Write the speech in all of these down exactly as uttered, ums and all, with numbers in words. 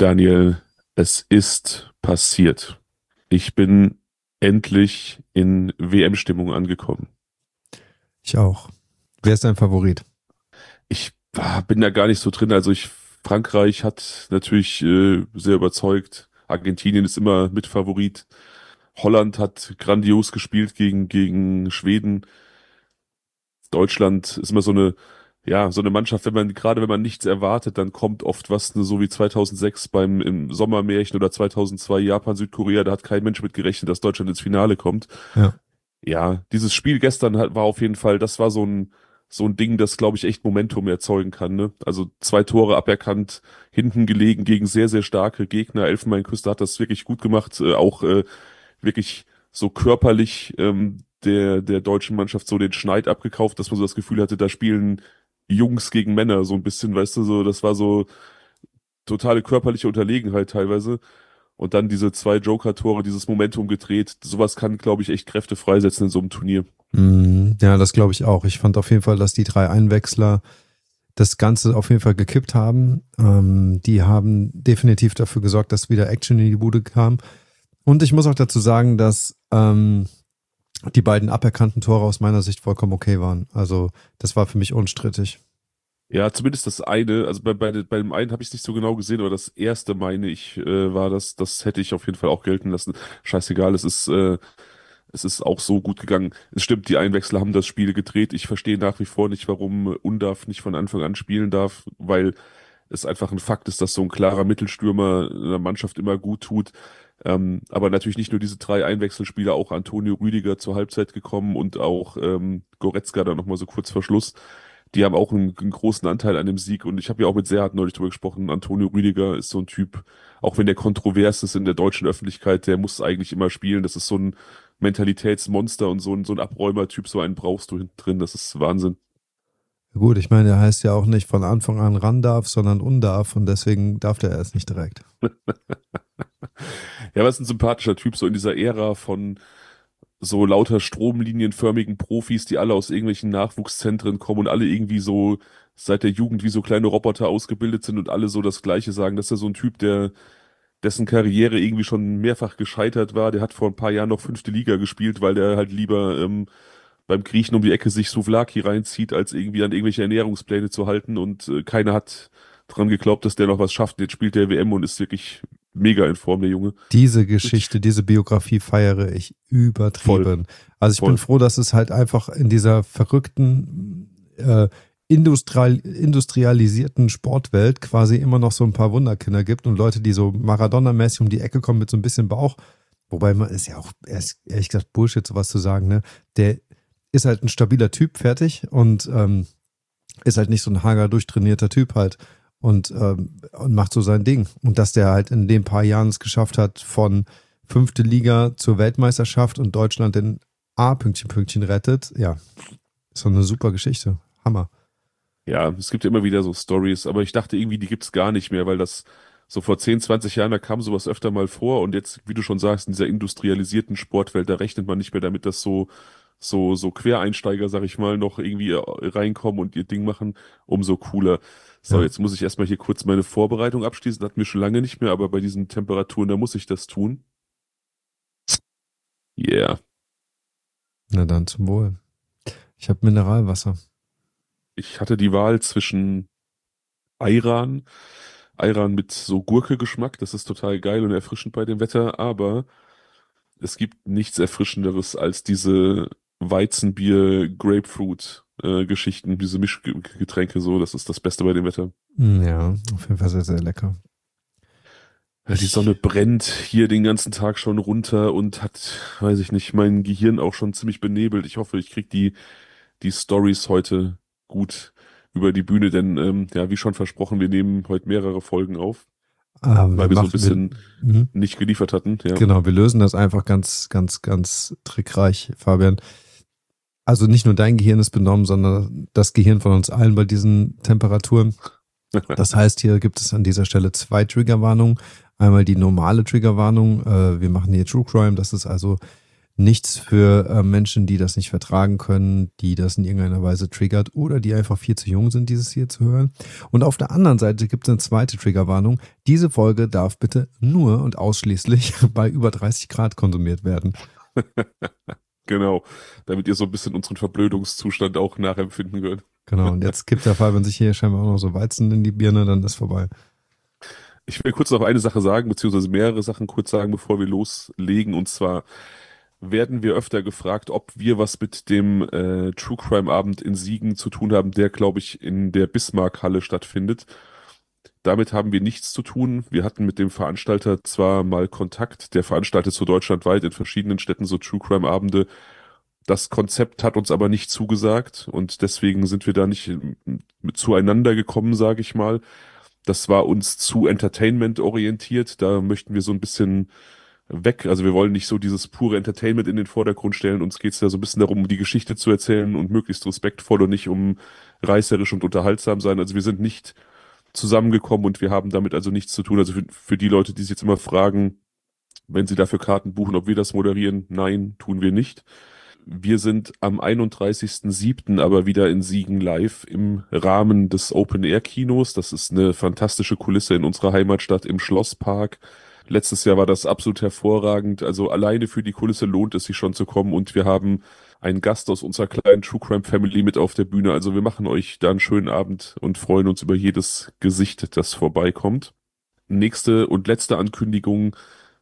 Daniel, es ist passiert. Ich bin endlich in W M-Stimmung angekommen. Ich auch. Wer ist dein Favorit? Ich ah, bin da gar nicht so drin. Also ich, Frankreich hat natürlich äh, sehr überzeugt. Argentinien ist immer Mitfavorit. Holland hat grandios gespielt gegen, gegen Schweden. Deutschland ist immer so eine, ja, so eine Mannschaft, wenn man, gerade wenn man nichts erwartet, dann kommt oft was, ne, so wie zweitausendsechs beim, im Sommermärchen oder zweitausendzwei Japan, Südkorea, da hat kein Mensch mit gerechnet, dass Deutschland ins Finale kommt. Ja. Ja, dieses Spiel gestern hat, war auf jeden Fall, das war so ein, so ein Ding, das, glaube ich, echt Momentum erzeugen kann, ne? Also zwei Tore aberkannt, hinten gelegen gegen sehr, sehr starke Gegner. Elfenbeinküste hat das wirklich gut gemacht, äh, auch äh, wirklich so körperlich ähm, der, der deutschen Mannschaft so den Schneid abgekauft, dass man so das Gefühl hatte, da spielen Jungs gegen Männer so ein bisschen, weißt du, so, das war so totale körperliche Unterlegenheit teilweise. Und dann diese zwei Joker-Tore, dieses Momentum gedreht. Sowas kann, glaube ich, echt Kräfte freisetzen in so einem Turnier. Mm, ja, das glaube ich auch. Ich fand auf jeden Fall, dass die drei Einwechsler das Ganze auf jeden Fall gekippt haben. Ähm, die haben definitiv dafür gesorgt, dass wieder Action in die Bude kam. Und ich muss auch dazu sagen, dass ähm, die beiden aberkannten Tore aus meiner Sicht vollkommen okay waren. Also das war für mich unstrittig. Ja, zumindest das eine, also bei, bei, bei dem einen habe ich es nicht so genau gesehen, aber das erste, meine ich, äh, war das, das hätte ich auf jeden Fall auch gelten lassen. Scheißegal, es ist, äh, es ist auch so gut gegangen. Es stimmt, die Einwechsler haben das Spiel gedreht. Ich verstehe nach wie vor nicht, warum Undav nicht von Anfang an spielen darf, weil es einfach ein Fakt ist, dass so ein klarer Mittelstürmer einer Mannschaft immer gut tut. Ähm, aber natürlich nicht nur diese drei Einwechselspieler, auch Antonio Rüdiger zur Halbzeit gekommen und auch ähm, Goretzka dann nochmal so kurz vor Schluss. Die haben auch einen, einen großen Anteil an dem Sieg und ich habe ja auch mit Serhat neulich drüber gesprochen. Antonio Rüdiger ist so ein Typ, auch wenn der kontrovers ist in der deutschen Öffentlichkeit, der muss eigentlich immer spielen. Das ist so ein Mentalitätsmonster und so ein, so ein Abräumertyp, so einen brauchst du hinten drin. Das ist Wahnsinn. Gut, ich meine, er heißt ja auch nicht von Anfang an ran darf, sondern undarf und deswegen darf der erst nicht direkt. Ja, was ein sympathischer Typ, so in dieser Ära von so lauter stromlinienförmigen Profis, die alle aus irgendwelchen Nachwuchszentren kommen und alle irgendwie so seit der Jugend wie so kleine Roboter ausgebildet sind und alle so das Gleiche sagen. Das ist ja so ein Typ, der dessen Karriere irgendwie schon mehrfach gescheitert war. Der hat vor ein paar Jahren noch fünfte Liga gespielt, weil der halt lieber ähm, beim Griechen um die Ecke sich Souvlaki reinzieht, als irgendwie an irgendwelche Ernährungspläne zu halten und äh, keiner hat dran geglaubt, dass der noch was schafft. Jetzt spielt der W M und ist wirklich mega in Form, der Junge. Diese Geschichte, diese Biografie feiere ich übertrieben. Voll, also ich voll. bin froh, dass es halt einfach in dieser verrückten äh, industrial, industrialisierten Sportwelt quasi immer noch so ein paar Wunderkinder gibt und Leute, die so Maradona-mäßig um die Ecke kommen mit so ein bisschen Bauch. Wobei man ist ja auch erst, ehrlich gesagt Bullshit, sowas zu sagen, ne? Der ist halt ein stabiler Typ, fertig und ähm, ist halt nicht so ein hager durchtrainierter Typ halt. Und, ähm, und macht so sein Ding. Und dass der halt in den paar Jahren es geschafft hat, von fünfte Liga zur Weltmeisterschaft und Deutschland den A-Pünktchen Pünktchen rettet, ja, ist so eine super Geschichte. Hammer. Ja, es gibt ja immer wieder so Stories, aber ich dachte irgendwie, die gibt's gar nicht mehr, weil das so vor zehn, zwanzig Jahren, da kam sowas öfter mal vor und jetzt, wie du schon sagst, in dieser industrialisierten Sportwelt, da rechnet man nicht mehr damit, dass so so so Quereinsteiger, sag ich mal, noch irgendwie reinkommen und ihr Ding machen, umso cooler. So, Ja. jetzt muss ich erstmal hier kurz meine Vorbereitung abschließen, hatten wir schon lange nicht mehr, aber bei diesen Temperaturen, da muss ich das tun. Yeah. Na dann zum Wohl. Ich habe Mineralwasser. Ich hatte die Wahl zwischen Ayran, Ayran mit so Gurke-Geschmack, das ist total geil und erfrischend bei dem Wetter, aber es gibt nichts Erfrischenderes als diese Weizenbier-Grapefruit-Geschichten, diese Mischgetränke so, das ist das Beste bei dem Wetter. Ja, auf jeden Fall sehr, sehr lecker. Ja, die Sonne brennt hier den ganzen Tag schon runter und hat, weiß ich nicht, mein Gehirn auch schon ziemlich benebelt. Ich hoffe, ich krieg die, die Stories heute gut über die Bühne, denn ähm, ja, wie schon versprochen, wir nehmen heute mehrere Folgen auf, Ähm, weil wir so ein machen- bisschen wir, mhm. nicht geliefert hatten. Ja. Genau, wir lösen das einfach ganz, ganz, ganz trickreich, Fabian. Also nicht nur dein Gehirn ist benommen, sondern das Gehirn von uns allen bei diesen Temperaturen. Das heißt, hier gibt es an dieser Stelle zwei Triggerwarnungen. Einmal die normale Triggerwarnung. Äh, wir machen hier True Crime. Das ist also Nichts für äh, Menschen, die das nicht vertragen können, die das in irgendeiner Weise triggert oder die einfach viel zu jung sind, dieses hier zu hören. Und auf der anderen Seite gibt es eine zweite Triggerwarnung. Diese Folge darf bitte nur und ausschließlich bei über dreißig Grad konsumiert werden. Genau, damit ihr so ein bisschen unseren Verblödungszustand auch nachempfinden könnt. Genau, und jetzt kippt der Fabian sich hier scheinbar auch noch so Weizen in die Birne, dann ist vorbei. Ich will kurz noch eine Sache sagen, beziehungsweise mehrere Sachen kurz sagen, bevor wir loslegen. Und zwar werden wir öfter gefragt, ob wir was mit dem äh, True Crime Abend in Siegen zu tun haben, der, glaube ich, in der Bismarck-Halle stattfindet. Damit haben wir nichts zu tun. Wir hatten mit dem Veranstalter zwar mal Kontakt, der veranstaltet so deutschlandweit in verschiedenen Städten so True Crime Abende. Das Konzept hat uns aber nicht zugesagt und deswegen sind wir da nicht ähm, mit zueinander gekommen, sage ich mal. Das war uns zu Entertainment orientiert. Da möchten wir so ein bisschen weg. Also wir wollen nicht so dieses pure Entertainment in den Vordergrund stellen. Uns geht es ja so ein bisschen darum, die Geschichte zu erzählen und möglichst respektvoll und nicht um reißerisch und unterhaltsam sein. Also wir sind nicht zusammengekommen und wir haben damit also nichts zu tun. Also für, für die Leute, die sich jetzt immer fragen, wenn sie dafür Karten buchen, ob wir das moderieren, nein, tun wir nicht. Wir sind am einunddreißigsten siebten aber wieder in Siegen live im Rahmen des Open-Air-Kinos. Das ist eine fantastische Kulisse in unserer Heimatstadt im Schlosspark. Letztes Jahr war das absolut hervorragend. Also alleine für die Kulisse lohnt es sich schon zu kommen. Und wir haben einen Gast aus unserer kleinen True Crime Family mit auf der Bühne. Also wir machen euch da einen schönen Abend und freuen uns über jedes Gesicht, das vorbeikommt. Nächste und letzte Ankündigung.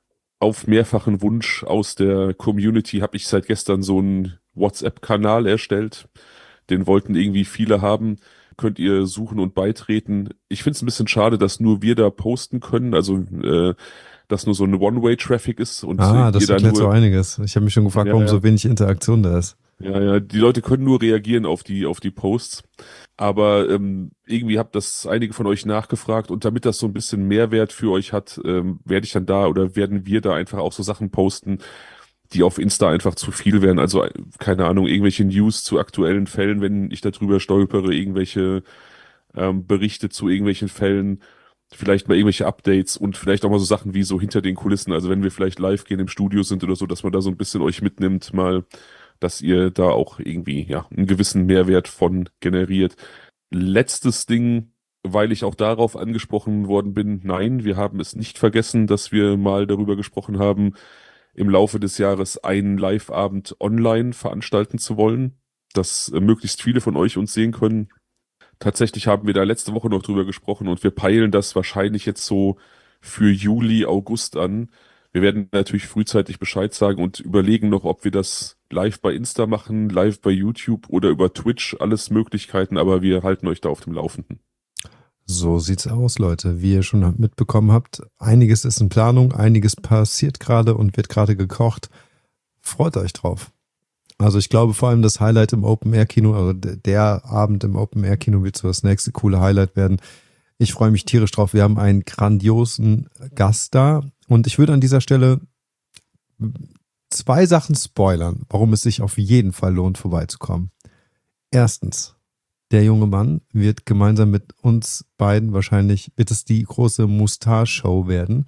Auf mehrfachen Wunsch aus der Community habe ich seit gestern so einen WhatsApp-Kanal erstellt. Den wollten irgendwie viele haben. Könnt ihr suchen und beitreten. Ich finde es ein bisschen schade, dass nur wir da posten können. Also, äh, dass nur so ein One-Way-Traffic ist und äh, Ah, ihr das da erklärt so nur, einiges. Ich habe mich schon gefragt, ja, warum ja, so wenig Interaktion da ist. ja, ja, die Leute können nur reagieren auf die, auf die Posts. Aber ähm, irgendwie habt das einige von euch nachgefragt und damit das so ein bisschen Mehrwert für euch hat, ähm, werde ich dann da oder werden wir da einfach auch so Sachen posten, die auf Insta einfach zu viel wären. Also, äh, keine Ahnung, irgendwelche News zu aktuellen Fällen, wenn ich da drüber stolpere, irgendwelche ähm, Berichte zu irgendwelchen Fällen, vielleicht mal irgendwelche Updates und vielleicht auch mal so Sachen wie so hinter den Kulissen. Also wenn wir vielleicht live gehen im Studio sind oder so, dass man da so ein bisschen euch mitnimmt, mal, dass ihr da auch irgendwie, ja, einen gewissen Mehrwert von generiert. Letztes Ding, weil ich auch darauf angesprochen worden bin, nein, wir haben es nicht vergessen, dass wir mal darüber gesprochen haben, im Laufe des Jahres einen Live-Abend online veranstalten zu wollen, dass äh, möglichst viele von euch uns sehen können. Tatsächlich haben wir da letzte Woche noch drüber gesprochen und wir peilen das wahrscheinlich jetzt so für Juli, August an. Wir werden natürlich frühzeitig Bescheid sagen und überlegen noch, ob wir das live bei Insta machen, live bei YouTube oder über Twitch, alles Möglichkeiten, aber wir halten euch da auf dem Laufenden. So sieht's aus, Leute. Wie ihr schon mitbekommen habt, einiges ist in Planung, einiges passiert gerade und wird gerade gekocht. Freut euch drauf. Also ich glaube vor allem das Highlight im Open-Air-Kino, also der Abend im Open-Air-Kino wird so das nächste coole Highlight werden. Ich freue mich tierisch drauf. Wir haben einen grandiosen Gast da und ich würde an dieser Stelle zwei Sachen spoilern, warum es sich auf jeden Fall lohnt, vorbeizukommen. Erstens, der junge Mann wird gemeinsam mit uns beiden wahrscheinlich, wird es die große Mustache-Show werden.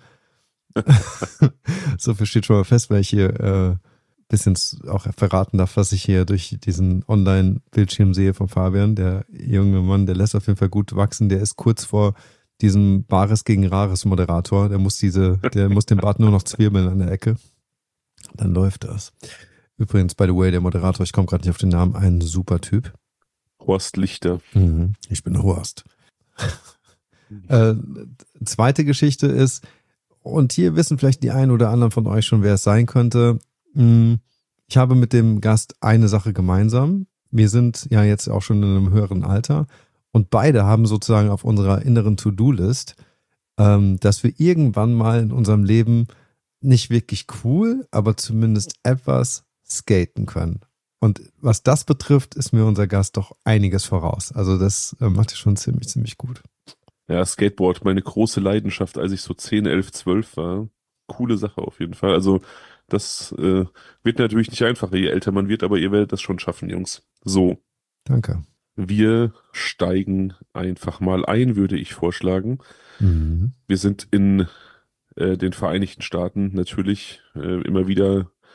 So viel steht schon mal fest, weil ich hier äh, bisschen auch verraten darf, was ich hier durch diesen Online-Bildschirm sehe von Fabian. Der junge Mann, der lässt auf jeden Fall gut wachsen. Der ist kurz vor diesem Bares gegen Rares Moderator. Der muss diese, der muss den Bart nur noch zwirbeln an der Ecke. Dann läuft das. Übrigens, by the way, der Moderator, ich komme gerade nicht auf den Namen, ein super Typ. Horst Lichter. Mhm, ich bin Horst. äh, zweite Geschichte ist, und hier wissen vielleicht die einen oder anderen von euch schon, wer es sein könnte. Ich habe mit dem Gast eine Sache gemeinsam. Wir sind ja jetzt auch schon in einem höheren Alter und beide haben sozusagen auf unserer inneren To-Do-List, ähm, dass wir irgendwann mal in unserem Leben nicht wirklich cool, aber zumindest etwas skaten können. Und was das betrifft, ist mir unser Gast doch einiges voraus. Also das äh, macht er schon ziemlich, ziemlich gut. Ja, Skateboard, meine große Leidenschaft, als ich so zehn, elf, zwölf war. Coole Sache auf jeden Fall. Also das äh, wird natürlich nicht einfacher, je älter man wird, aber ihr werdet das schon schaffen, Jungs. So, Danke. wir steigen einfach mal ein, würde ich vorschlagen. Mhm. Wir sind in äh, den Vereinigten Staaten natürlich äh, immer wieder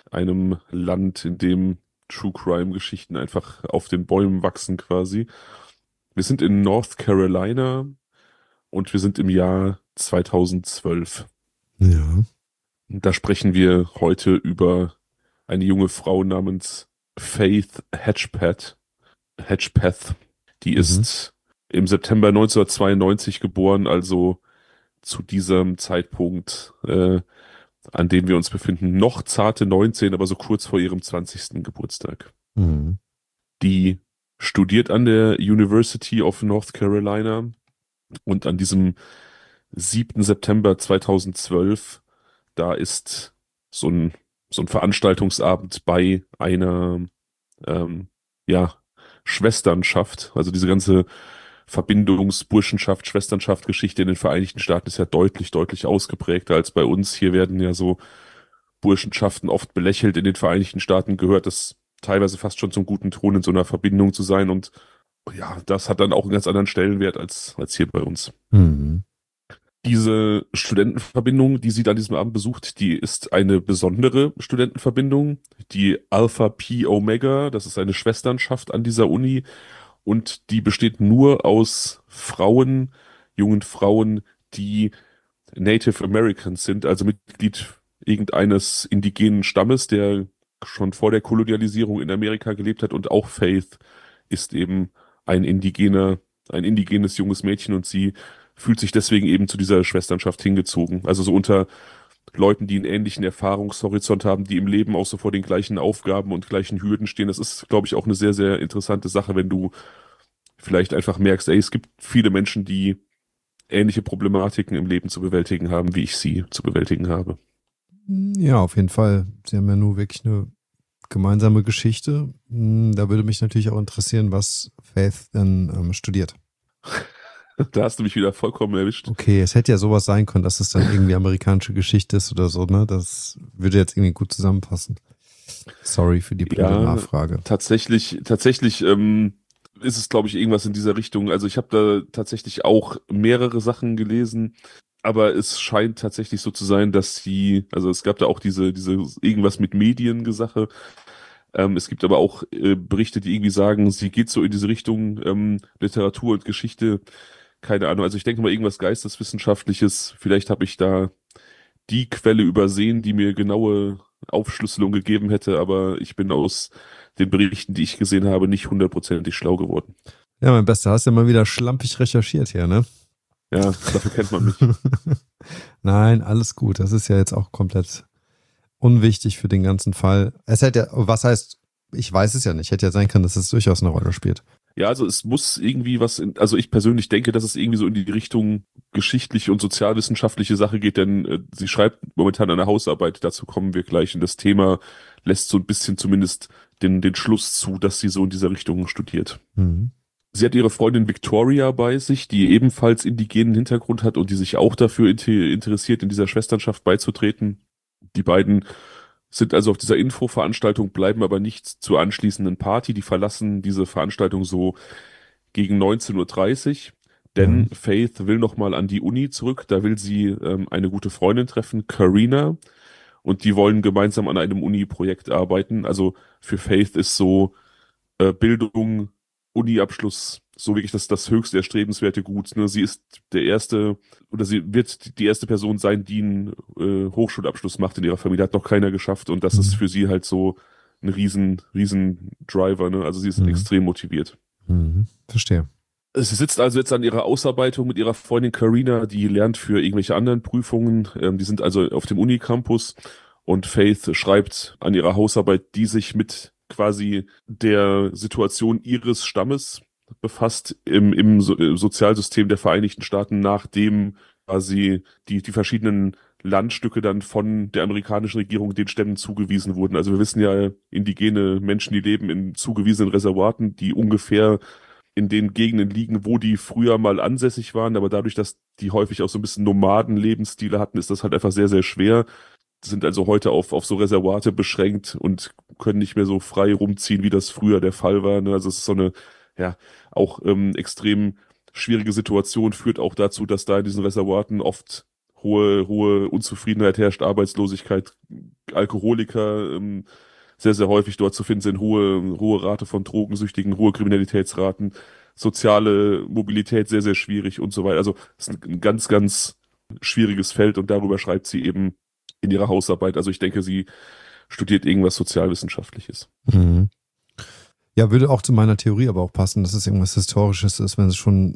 einem Land, in dem True Crime Geschichten einfach auf den Bäumen wachsen quasi. Wir sind in North Carolina und wir sind im Jahr zweitausendzwölf. Ja. Da sprechen wir heute über eine junge Frau namens Faith Hedgepath. Hedgepath. Die Mhm. ist im September neunzehnhundertzweiundneunzig geboren, also zu diesem Zeitpunkt, äh, an dem wir uns befinden, noch zarte neunzehn, aber so kurz vor ihrem zwanzigsten Geburtstag. Mhm. Die studiert an der University of North Carolina und an diesem siebten September zweitausendzwölf, da ist so ein, so ein Veranstaltungsabend bei einer, ähm, ja, Schwesternschaft. Also diese ganze Verbindungsburschenschaft, Schwesternschaft, Geschichte in den Vereinigten Staaten ist ja deutlich, deutlich ausgeprägter als bei uns. Hier werden ja so Burschenschaften oft belächelt. In den Vereinigten Staaten gehört das teilweise fast schon zum guten Ton, in so einer Verbindung zu sein. Und ja, das hat dann auch einen ganz anderen Stellenwert als, als hier bei uns. Mhm. Diese Studentenverbindung, die sie an diesem Abend besucht, die ist eine besondere Studentenverbindung. Die Alpha Pi Omega, das ist eine Schwesternschaft an dieser Uni und die besteht nur aus Frauen, jungen Frauen, die Native Americans sind, also Mitglied irgendeines indigenen Stammes, der schon vor der Kolonialisierung in Amerika gelebt hat, und auch Faith ist eben ein indigener, ein indigenes junges Mädchen und sie fühlt sich deswegen eben zu dieser Schwesternschaft hingezogen. Also so unter Leuten, die einen ähnlichen Erfahrungshorizont haben, die im Leben auch so vor den gleichen Aufgaben und gleichen Hürden stehen. Das ist, glaube ich, auch eine sehr, sehr interessante Sache, wenn du vielleicht einfach merkst, ey, es gibt viele Menschen, die ähnliche Problematiken im Leben zu bewältigen haben, wie ich sie zu bewältigen habe. Ja, auf jeden Fall. Sie haben ja nur wirklich eine gemeinsame Geschichte. Hm, Da würde mich natürlich auch interessieren, was Faith denn ähm, studiert. Da hast du mich wieder vollkommen erwischt. Okay, es hätte ja sowas sein können, dass es dann irgendwie amerikanische Geschichte ist oder so, ne? Das würde jetzt irgendwie gut zusammenpassen. Sorry für die blöde Ja, Nachfrage. tatsächlich, tatsächlich ähm, ist es, glaube ich, irgendwas in dieser Richtung. Also ich habe da tatsächlich auch mehrere Sachen gelesen, aber es scheint tatsächlich so zu sein, dass sie, also es gab da auch diese, diese irgendwas mit Medien-Sache. Ähm, es gibt aber auch äh, Berichte, die irgendwie sagen, sie geht so in diese Richtung ähm, Literatur und Geschichte. Keine Ahnung. Also ich denke mal irgendwas Geisteswissenschaftliches. Vielleicht habe ich da die Quelle übersehen, die mir genaue Aufschlüsselung gegeben hätte, aber ich bin aus den Berichten, die ich gesehen habe, nicht hundertprozentig schlau geworden. Ja, mein Bester, hast ja mal wieder schlampig recherchiert hier, ne? Ja, dafür kennt man mich. Nein, alles gut. Das ist ja jetzt auch komplett unwichtig für den ganzen Fall. Es hätte ja, was heißt, ich weiß es ja nicht. Hätte ja sein können, dass es durchaus eine Rolle spielt. Ja, also es muss irgendwie was, in, also ich persönlich denke, dass es irgendwie so in die Richtung geschichtliche und sozialwissenschaftliche Sache geht, denn äh, sie schreibt momentan eine Hausarbeit, dazu kommen wir gleich, und das Thema lässt so ein bisschen zumindest den, den Schluss zu, dass sie so in dieser Richtung studiert. Mhm. Sie hat ihre Freundin Victoria bei sich, die ebenfalls indigenen Hintergrund hat und die sich auch dafür inter interessiert, in dieser Schwesternschaft beizutreten. Die beiden sind also auf dieser Infoveranstaltung, bleiben aber nicht zur anschließenden Party. Die verlassen diese Veranstaltung so gegen neunzehn Uhr dreißig, Ja. denn Faith will nochmal an die Uni zurück. Da will sie ähm, eine gute Freundin treffen, Karina, und die wollen gemeinsam an einem Uni-Projekt arbeiten. Also für Faith ist so äh, Bildung, Uni-Abschluss so wirklich das, das höchst erstrebenswerte Gut. Ne? Sie ist der erste, oder sie wird die erste Person sein, die einen äh, Hochschulabschluss macht in ihrer Familie. Hat noch keiner geschafft, und das ist Mhm. für sie halt so ein riesen, riesen Driver. Ne? Also sie ist Mhm. extrem motiviert. Mhm. Verstehe. Sie sitzt also jetzt an ihrer Ausarbeitung mit ihrer Freundin Karina, die lernt für irgendwelche anderen Prüfungen. Ähm, die sind also auf dem Unicampus, und Faith schreibt an ihrer Hausarbeit, die sich mit quasi der Situation ihres Stammes befasst im, im so äh, Sozialsystem der Vereinigten Staaten, nachdem quasi die, die verschiedenen Landstücke dann von der amerikanischen Regierung den Stämmen zugewiesen wurden. Also wir wissen ja, indigene Menschen, die leben in zugewiesenen Reservaten, die ungefähr in den Gegenden liegen, wo die früher mal ansässig waren, aber dadurch, dass die häufig auch so ein bisschen Nomaden-Lebensstile hatten, ist das halt einfach sehr, sehr schwer. Sind also heute auf, auf so Reservate beschränkt und können nicht mehr so frei rumziehen, wie das früher der Fall war. Ne? Also es ist so eine, ja, auch ähm, extrem schwierige Situation, führt auch dazu, dass da in diesen Reservaten oft hohe, hohe Unzufriedenheit herrscht, Arbeitslosigkeit, Alkoholiker ähm, sehr, sehr häufig dort zu finden sind, hohe, hohe Rate von Drogensüchtigen, hohe Kriminalitätsraten, soziale Mobilität sehr, sehr schwierig und so weiter. Also es ist ein ganz, ganz schwieriges Feld und darüber schreibt sie eben in ihrer Hausarbeit. Also ich denke, sie studiert irgendwas Sozialwissenschaftliches. Mhm. Ja, würde auch zu meiner Theorie aber auch passen, dass es irgendwas Historisches ist, wenn es schon,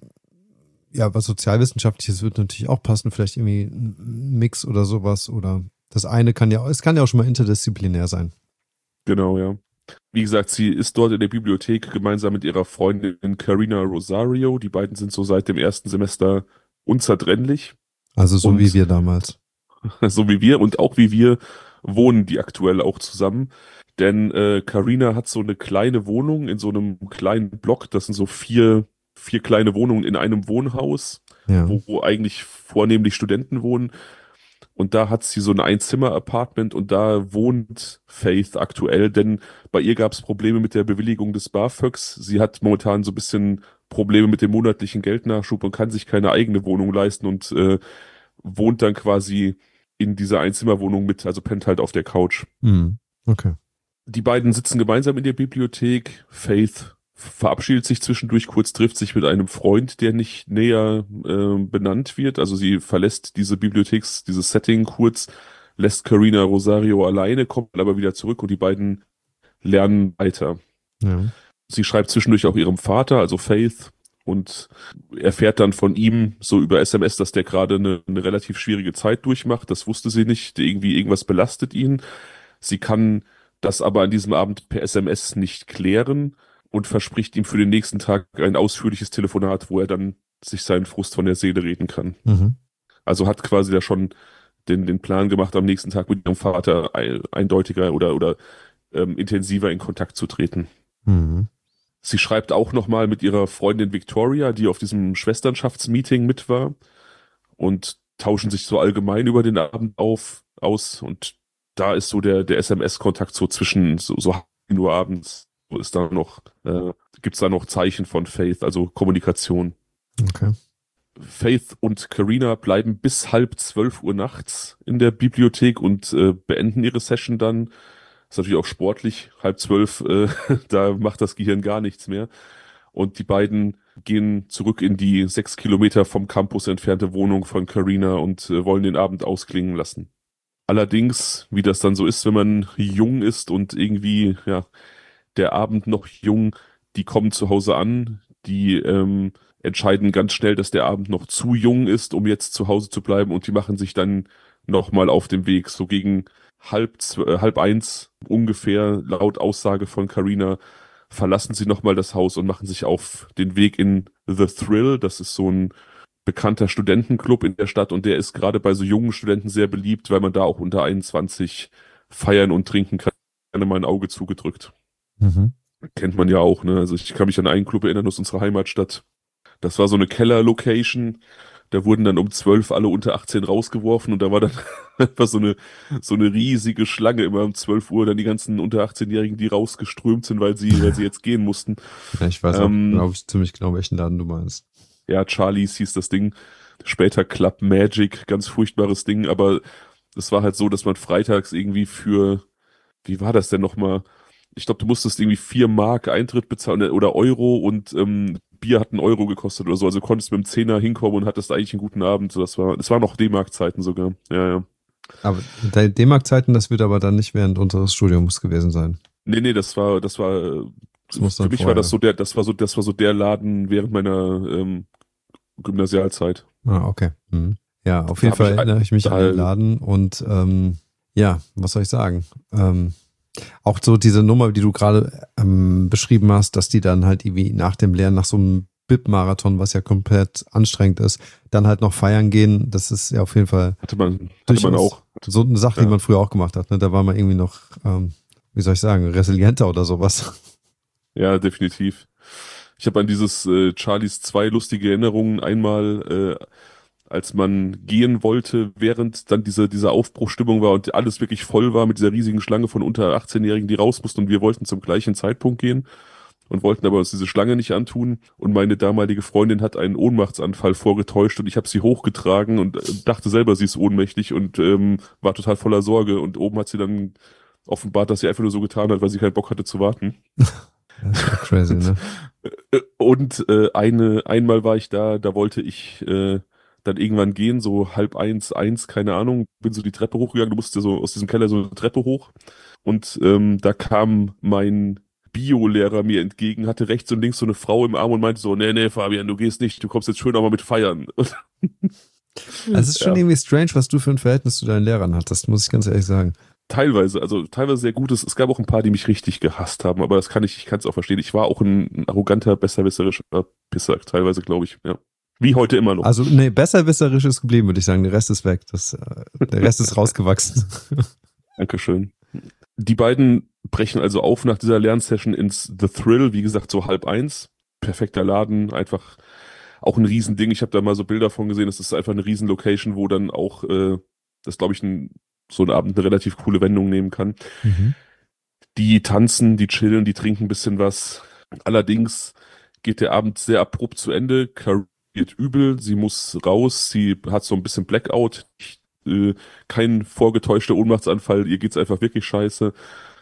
ja, was Sozialwissenschaftliches wird natürlich auch passen, vielleicht irgendwie ein Mix oder sowas oder das eine kann ja, es kann ja auch schon mal interdisziplinär sein. Genau, ja. Wie gesagt, sie ist dort in der Bibliothek gemeinsam mit ihrer Freundin Carina Rosario. Die beiden sind so seit dem ersten Semester unzertrennlich. Also so wie Und wir damals. so wie wir und auch wie wir wohnen die aktuell auch zusammen. Denn äh, Carina hat so eine kleine Wohnung in so einem kleinen Block. Das sind so vier, vier kleine Wohnungen in einem Wohnhaus, Ja. wo, wo eigentlich vornehmlich Studenten wohnen. Und da hat sie so ein Einzimmer-Apartment und da wohnt Faith aktuell, denn bei ihr gab es Probleme mit der Bewilligung des BAföGs. Sie hat momentan so ein bisschen Probleme mit dem monatlichen Geldnachschub und kann sich keine eigene Wohnung leisten und äh, wohnt dann quasi in dieser Einzimmerwohnung mit, also pennt halt auf der Couch. Mhm. Okay. Die beiden sitzen gemeinsam in der Bibliothek. Faith verabschiedet sich zwischendurch kurz, trifft sich mit einem Freund, der nicht näher äh, benannt wird. Also sie verlässt diese Bibliotheks, dieses Setting kurz, lässt Carina Rosario alleine, kommt dann aber wieder zurück und die beiden lernen weiter. Ja. Sie schreibt zwischendurch auch ihrem Vater, also Faith, und erfährt dann von ihm so über S M S, dass der gerade eine, eine relativ schwierige Zeit durchmacht. Das wusste sie nicht. Irgendwie irgendwas belastet ihn. Sie kann das aber an diesem Abend per S M S nicht klären und verspricht ihm für den nächsten Tag ein ausführliches Telefonat, wo er dann sich seinen Frust von der Seele reden kann. Mhm. Also hat quasi da schon den, den Plan gemacht, am nächsten Tag mit ihrem Vater ein, eindeutiger oder, oder ähm, intensiver in Kontakt zu treten. Mhm. Sie schreibt auch nochmal mit ihrer Freundin Victoria, die auf diesem Schwesternschaftsmeeting mit war, und tauschen sich so allgemein über den Abend auf, aus. Und da ist so der, der S M S-Kontakt so zwischen so, so nur abends, so ist da noch, äh, gibt's da noch Zeichen von Faith, also Kommunikation. Okay. Faith und Carina bleiben bis halb zwölf Uhr nachts in der Bibliothek und äh, beenden ihre Session dann. Ist natürlich auch sportlich. Halb zwölf, äh, da macht das Gehirn gar nichts mehr. Und die beiden gehen zurück in die sechs Kilometer vom Campus entfernte Wohnung von Carina und äh, wollen den Abend ausklingen lassen. Allerdings, wie das dann so ist, wenn man jung ist und irgendwie, ja, der Abend noch jung, die kommen zu Hause an, die ähm, entscheiden ganz schnell, dass der Abend noch zu jung ist, um jetzt zu Hause zu bleiben, und die machen sich dann nochmal auf den Weg, so gegen halb, zw- äh, halb eins ungefähr, laut Aussage von Carina, verlassen sie nochmal das Haus und machen sich auf den Weg in The Thrill. Das ist so ein bekannter Studentenclub in der Stadt und der ist gerade bei so jungen Studenten sehr beliebt, weil man da auch unter einundzwanzig feiern und trinken kann. Gerne mal ein Auge zugedrückt. Mhm. Kennt man ja auch, ne? Also ich kann mich an einen Club erinnern aus unserer Heimatstadt. Das war so eine Keller-Location. Da wurden dann um zwölf alle unter achtzehn rausgeworfen und da war dann einfach so eine, so eine riesige Schlange immer um zwölf Uhr, dann die ganzen unter achtzehn-Jährigen, die rausgeströmt sind, weil sie, weil sie jetzt gehen mussten. Ja, ich weiß Ähm, auch, glaube ich, ziemlich genau, welchen Laden du meinst. Ja, Charlies hieß das Ding. Später Club Magic, ganz furchtbares Ding, aber es war halt so, dass man freitags irgendwie für, wie war das denn nochmal? Ich glaube, du musstest irgendwie vier Mark Eintritt bezahlen oder Euro und ähm, Bier hat einen Euro gekostet oder so. Also konntest mit dem Zehner hinkommen und hattest eigentlich einen guten Abend. So, das war, das war noch D-Mark-Zeiten sogar. Ja, ja. Aber die D-Mark-Zeiten, das wird aber dann nicht während unseres Studiums gewesen sein. Nee, nee, das war, das war, äh, Das muss für dann mich vorher. war das so der, das war so, das war so der Laden während meiner ähm, Gymnasialzeit. Ah, okay. Mhm. Ja, auf Da jeden hab Fall ich ein- erinnere ich mich da- an den Laden und ähm, ja, was soll ich sagen? Ähm, auch so diese Nummer, die du gerade ähm, beschrieben hast, dass die dann halt irgendwie nach dem Lernen, nach so einem B I P-Marathon, was ja komplett anstrengend ist, dann halt noch feiern gehen, das ist ja auf jeden Fall Hatte man, hatte durchaus man auch. so eine Sache, Ja. die man früher auch gemacht hat. Ne? Da war man irgendwie noch, ähm, wie soll ich sagen, resilienter oder sowas. Ja, definitiv. Ich habe an dieses äh, Charlies zwei lustige Erinnerungen. Einmal, äh, als man gehen wollte, während dann diese, diese Aufbruchstimmung war und alles wirklich voll war mit dieser riesigen Schlange von unter achtzehn-Jährigen, die raus mussten, und wir wollten zum gleichen Zeitpunkt gehen. und wollten aber uns diese Schlange nicht antun. Und meine damalige Freundin hat einen Ohnmachtsanfall vorgetäuscht und ich habe sie hochgetragen und äh, dachte selber, sie ist ohnmächtig und ähm, war total voller Sorge. Und oben hat sie dann offenbart, dass sie einfach nur so getan hat, weil sie keinen Bock hatte zu warten. Das ist ja crazy, ne? Und äh, eine, einmal war ich da, da wollte ich äh, dann irgendwann gehen, so halb eins, eins, keine Ahnung, bin so die Treppe hochgegangen, du musst ja so aus diesem Keller so eine Treppe hoch. Und ähm, da kam mein Bio-Lehrer mir entgegen, hatte rechts und links so eine Frau im Arm und meinte so, nee, nee, Fabian, du gehst nicht, du kommst jetzt schön auch mal mit feiern. Also es ist schon Ja, irgendwie strange, was du für ein Verhältnis zu deinen Lehrern hattest, muss ich ganz ehrlich sagen. teilweise, also teilweise sehr gutes. Es gab auch ein paar, die mich richtig gehasst haben, aber das kann ich, ich kann es auch verstehen. Ich war auch ein, ein arroganter, besserwisserischer Pisser, teilweise, glaube ich, ja. Wie heute immer noch. Also, nee, besserwisserisch ist geblieben, würde ich sagen. Der Rest ist weg. Das, äh, der Rest ist rausgewachsen. Dankeschön. Die beiden brechen also auf nach dieser Lernsession ins The Thrill, wie gesagt, so halb eins. Perfekter Laden, einfach auch ein Riesending. Ich habe da mal so Bilder von gesehen. Es ist einfach eine Riesenlocation, wo dann auch, äh, das glaube ich, ein, so ein Abend eine relativ coole Wendung nehmen kann. Mhm. Die tanzen, die chillen, die trinken ein bisschen was. Allerdings geht der Abend sehr abrupt zu Ende. Carrie wird übel, sie muss raus, sie hat so ein bisschen Blackout. Ich, äh, kein vorgetäuschter Ohnmachtsanfall, ihr geht's einfach wirklich scheiße.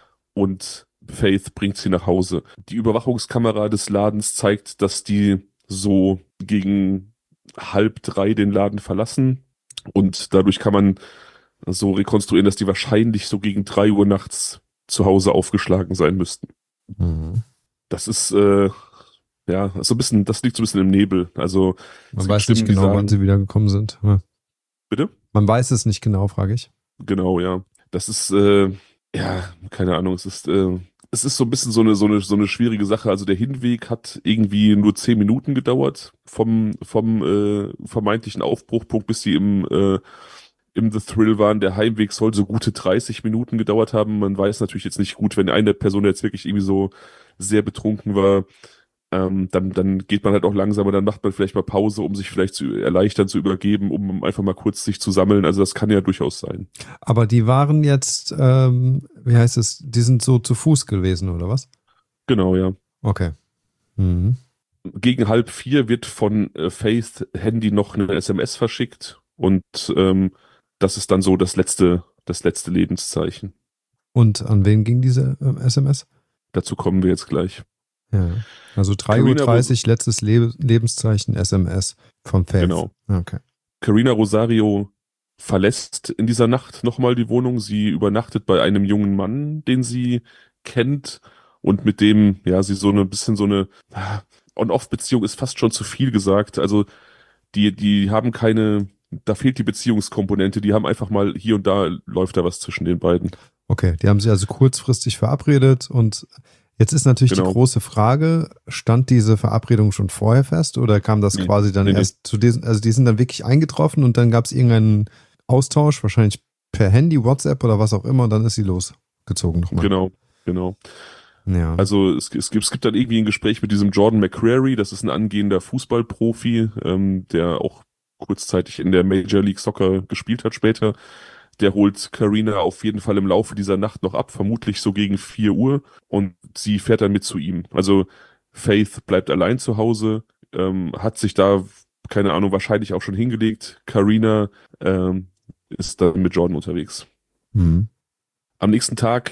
Und Faith bringt sie nach Hause. Die Überwachungskamera des Ladens zeigt, dass die so gegen halb drei den Laden verlassen. Und dadurch kann man so rekonstruieren, dass die wahrscheinlich so gegen drei Uhr nachts zu Hause aufgeschlagen sein müssten. Mhm. Das ist, äh, ja, so ein bisschen, das liegt so ein bisschen im Nebel. Also, Man es gibt weiß nicht Stimmen, die genau, wann sagen, sie wieder gekommen sind. Ja. bitte? Man weiß es nicht genau, frage ich. Genau, ja. Das ist, äh, ja, keine Ahnung, es ist, äh, es ist so ein bisschen so eine, so eine, so eine schwierige Sache. Also der Hinweg hat irgendwie nur zehn Minuten gedauert vom, vom äh, vermeintlichen Aufbruchpunkt, bis sie im, äh, im The Thrill waren. Der Heimweg soll so gute dreißig Minuten gedauert haben. Man weiß natürlich jetzt nicht gut, wenn eine Person jetzt wirklich irgendwie so sehr betrunken war, ähm, dann, dann geht man halt auch langsamer, dann macht man vielleicht mal Pause, um sich vielleicht zu erleichtern, zu übergeben, um einfach mal kurz sich zu sammeln. Also das kann ja durchaus sein. Aber die waren jetzt, ähm, wie heißt es, die sind so zu Fuß gewesen, oder was? Genau, ja. Okay. Mhm. Gegen halb vier wird von äh, Faith Handy noch eine S M S verschickt und ähm, das ist dann so das letzte, das letzte Lebenszeichen. Und an wen ging diese ähm, S M S? Dazu kommen wir jetzt gleich. Ja. Also drei Uhr Carina dreißig, letztes Le Lebenszeichen S M S von Faith. Genau. Okay. Carina Rosario verlässt in dieser Nacht nochmal die Wohnung. Sie übernachtet bei einem jungen Mann, den sie kennt und mit dem, ja, sie so ein bisschen so eine ah, On-Off-Beziehung ist fast schon zu viel gesagt. Also die, die haben keine, da fehlt die Beziehungskomponente. Die haben einfach mal hier und da läuft da was zwischen den beiden. Okay, die haben sich also kurzfristig verabredet und jetzt ist natürlich Genau. die große Frage, stand diese Verabredung schon vorher fest oder kam das Nee. quasi dann Nee, nee. erst zu diesen, also die sind dann wirklich eingetroffen und dann gab es irgendeinen Austausch, wahrscheinlich per Handy, WhatsApp oder was auch immer und dann ist sie losgezogen nochmal. Genau, genau. Ja. Also es, es, gibt, es gibt dann irgendwie ein Gespräch mit diesem Jordan McCrary, das ist ein angehender Fußballprofi, ähm, der auch kurzzeitig in der Major League Soccer gespielt hat später. Der holt Carina auf jeden Fall im Laufe dieser Nacht noch ab, vermutlich so gegen vier Uhr und sie fährt dann mit zu ihm. Also Faith bleibt allein zu Hause, ähm, hat sich da, keine Ahnung, wahrscheinlich auch schon hingelegt. Carina ähm, ist dann mit Jordan unterwegs. Mhm. Am nächsten Tag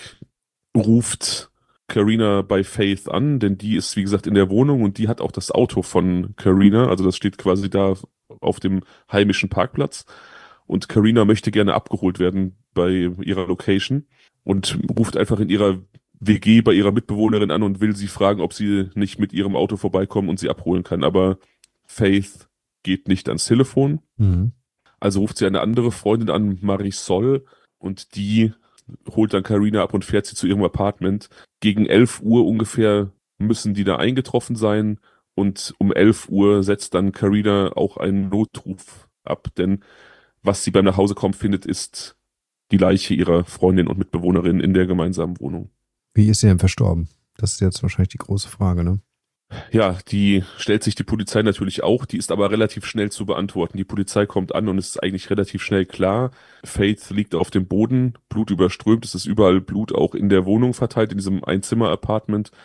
ruft Carina bei Faith an, denn die ist, wie gesagt, in der Wohnung und die hat auch das Auto von Carina, also das steht quasi da auf dem heimischen Parkplatz und Carina möchte gerne abgeholt werden bei ihrer Location und ruft einfach in ihrer W G bei ihrer Mitbewohnerin an und will sie fragen, ob sie nicht mit ihrem Auto vorbeikommen und sie abholen kann, aber Faith geht nicht ans Telefon, Mhm. also ruft sie eine andere Freundin an, Marisol, und die holt dann Carina ab und fährt sie zu ihrem Apartment. Gegen elf Uhr ungefähr müssen die da eingetroffen sein und um elf Uhr setzt dann Carina auch einen Notruf ab, denn was sie beim Nachhausekommen findet, ist die Leiche ihrer Freundin und Mitbewohnerin in der gemeinsamen Wohnung. Wie ist sie denn verstorben? Das ist jetzt wahrscheinlich die große Frage, ne? Ja, die stellt sich die Polizei natürlich auch, die ist aber relativ schnell zu beantworten. Die Polizei kommt an und es ist eigentlich relativ schnell klar. Faith liegt auf dem Boden, blutüberströmt, es ist überall Blut auch in der Wohnung verteilt, in diesem Einzimmer-Apartment.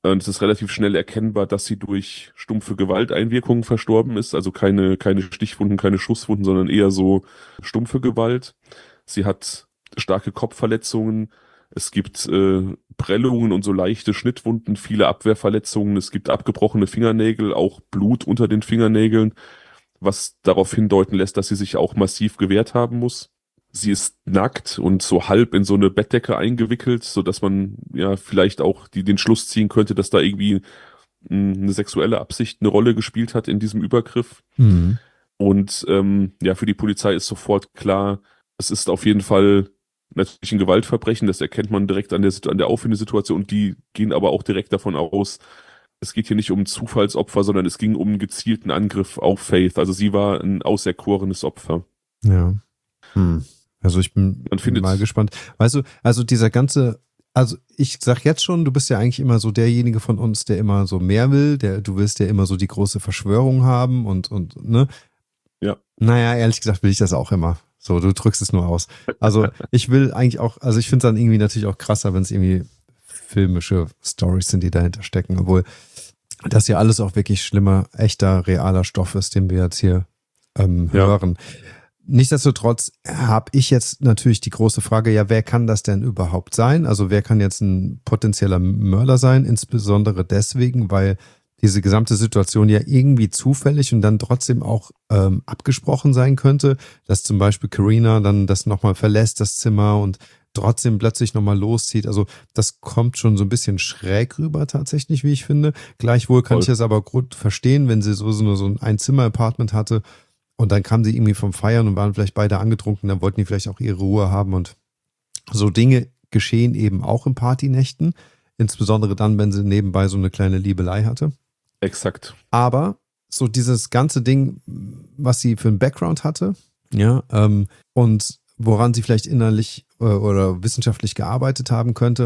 Und es ist relativ schnell erkennbar, dass sie durch stumpfe Gewalteinwirkungen verstorben ist. Also keine, keine Stichwunden, keine Schusswunden, sondern eher so stumpfe Gewalt. Sie hat starke Kopfverletzungen. Es gibt äh, Prellungen und so leichte Schnittwunden, viele Abwehrverletzungen. Es gibt abgebrochene Fingernägel, auch Blut unter den Fingernägeln, was darauf hindeuten lässt, dass sie sich auch massiv gewehrt haben muss. Sie ist nackt und so halb in so eine Bettdecke eingewickelt, so dass man ja vielleicht auch die, den Schluss ziehen könnte, dass da irgendwie mh, eine sexuelle Absicht eine Rolle gespielt hat in diesem Übergriff. Mhm. Und ähm, ja, für die Polizei ist sofort klar, es ist auf jeden Fall natürlich ein Gewaltverbrechen, das erkennt man direkt an der, Situ- an der Auffindesituation und die gehen aber auch direkt davon aus, es geht hier nicht um ein Zufallsopfer, sondern es ging um einen gezielten Angriff auf Faith. Also sie war ein auserkorenes Opfer. Ja. Hm. Also ich bin Man findet, mal gespannt. Weißt du, also dieser ganze, also ich sag jetzt schon, du bist ja eigentlich immer so derjenige von uns, der immer so mehr will, der, du willst ja immer so die große Verschwörung haben und, und, ne? ja, Naja, ehrlich gesagt will ich das auch immer. So, du drückst es nur aus. Also ich will eigentlich auch, also ich finde es dann irgendwie natürlich auch krasser, wenn es irgendwie filmische Stories sind, die dahinter stecken, obwohl das ja alles auch wirklich schlimmer, echter, realer Stoff ist, den wir jetzt hier ähm, Ja. hören. Nichtsdestotrotz habe ich jetzt natürlich die große Frage, ja, wer kann das denn überhaupt sein? Also wer kann jetzt ein potenzieller Mörder sein? Insbesondere deswegen, weil diese gesamte Situation ja irgendwie zufällig und dann trotzdem auch ähm, abgesprochen sein könnte, dass zum Beispiel Karina dann das nochmal verlässt, das Zimmer, und trotzdem plötzlich nochmal loszieht. Also das kommt schon so ein bisschen schräg rüber tatsächlich, wie ich finde. Gleichwohl kann Voll. ich es aber gut verstehen, wenn sie so, so nur so ein Einzimmer-Apartment hatte und dann kamen sie irgendwie vom Feiern und waren vielleicht beide angetrunken, dann wollten die vielleicht auch ihre Ruhe haben, und so Dinge geschehen eben auch in Partynächten, insbesondere dann, wenn sie nebenbei so eine kleine Liebelei hatte. Exakt. Aber so dieses ganze Ding, was sie für einen Background hatte, ja, ähm, und woran sie vielleicht innerlich äh, oder wissenschaftlich gearbeitet haben könnte,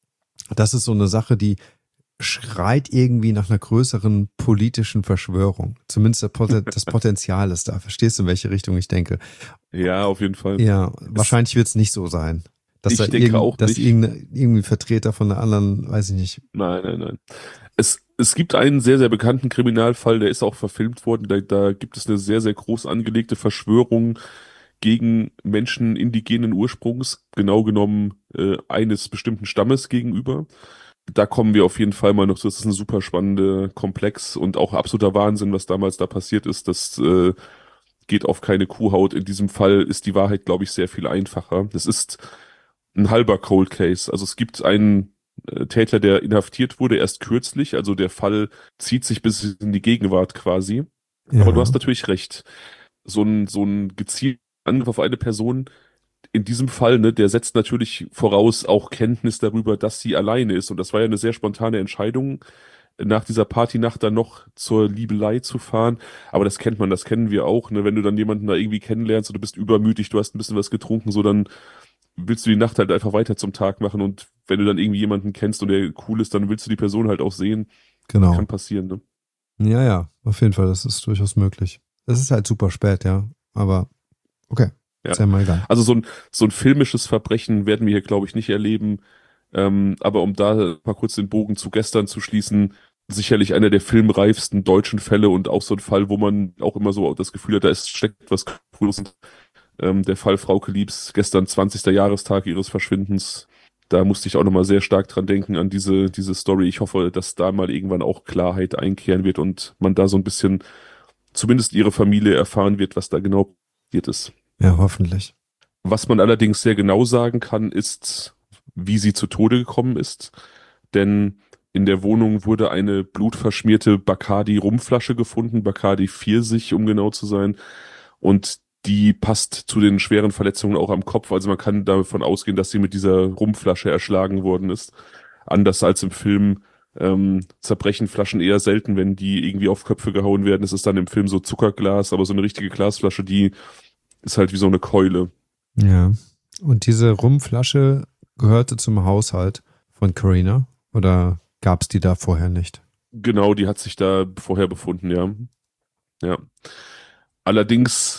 das ist so eine Sache, die schreit irgendwie nach einer größeren politischen Verschwörung. Zumindest das Potenzial ist da. Verstehst du, in welche Richtung ich denke? Ja, auf jeden Fall. Ja, wahrscheinlich wird es nicht so sein. Dass Ich da denke irgend, auch dass nicht. irgendein, irgendwie Vertreter von einer anderen, weiß ich nicht. Nein, nein, nein. Es, es gibt einen sehr, sehr bekannten Kriminalfall, der ist auch verfilmt worden. Da, da gibt es eine sehr, sehr groß angelegte Verschwörung gegen Menschen indigenen Ursprungs, genau genommen äh, eines bestimmten Stammes gegenüber. Da kommen wir auf jeden Fall mal noch zu. Das ist ein super spannender Komplex und auch absoluter Wahnsinn, was damals da passiert ist. Das äh, geht auf keine Kuhhaut. In diesem Fall ist die Wahrheit, glaube ich, sehr viel einfacher. Das ist ein halber Cold Case. Also es gibt einen äh, Täter, der inhaftiert wurde, erst kürzlich. Also der Fall zieht sich bis in die Gegenwart quasi. Ja. Aber du hast natürlich recht. So ein, so ein gezielter Angriff auf eine Person, in diesem Fall, ne, der setzt natürlich voraus auch Kenntnis darüber, dass sie alleine ist. Und das war ja eine sehr spontane Entscheidung, nach dieser Partynacht dann noch zur Liebelei zu fahren. Aber das kennt man, das kennen wir auch, ne? Wenn du dann jemanden da irgendwie kennenlernst und du bist übermütig, du hast ein bisschen was getrunken, so dann willst du die Nacht halt einfach weiter zum Tag machen. Und wenn du dann irgendwie jemanden kennst und der cool ist, dann willst du die Person halt auch sehen. Genau. Kann passieren, ne? Ja, ja, auf jeden Fall, das ist durchaus möglich. Es ist halt super spät, ja. Aber okay. Ja. Ist ja mal egal. Also so ein, so ein filmisches Verbrechen werden wir hier, glaube ich, nicht erleben. Ähm, aber um da mal kurz den Bogen zu gestern zu schließen, sicherlich einer der filmreifsten deutschen Fälle und auch so ein Fall, wo man auch immer so das Gefühl hat, da ist, steckt was Cooles. Ähm, der Fall Frauke Liebs, gestern zwanzigster Jahrestag ihres Verschwindens. Da musste ich auch nochmal sehr stark dran denken, an diese, diese Story. Ich hoffe, dass da mal irgendwann auch Klarheit einkehren wird und man da so ein bisschen, zumindest ihre Familie erfahren wird, was da genau passiert ist. Ja, hoffentlich. Was man allerdings sehr genau sagen kann, ist, wie sie zu Tode gekommen ist. Denn in der Wohnung wurde eine blutverschmierte Bacardi-Rumflasche gefunden, Bacardi Pfirsich, um genau zu sein. Und die passt zu den schweren Verletzungen auch am Kopf. Also man kann davon ausgehen, dass sie mit dieser Rumflasche erschlagen worden ist. Anders als im Film ähm, zerbrechen Flaschen eher selten, wenn die irgendwie auf Köpfe gehauen werden. Es ist dann im Film so Zuckerglas, aber so eine richtige Glasflasche, die ist halt wie so eine Keule. Ja. Und diese Rumflasche gehörte zum Haushalt von Karina oder gab es die da vorher nicht? Genau, die hat sich da vorher befunden, ja. Ja. Allerdings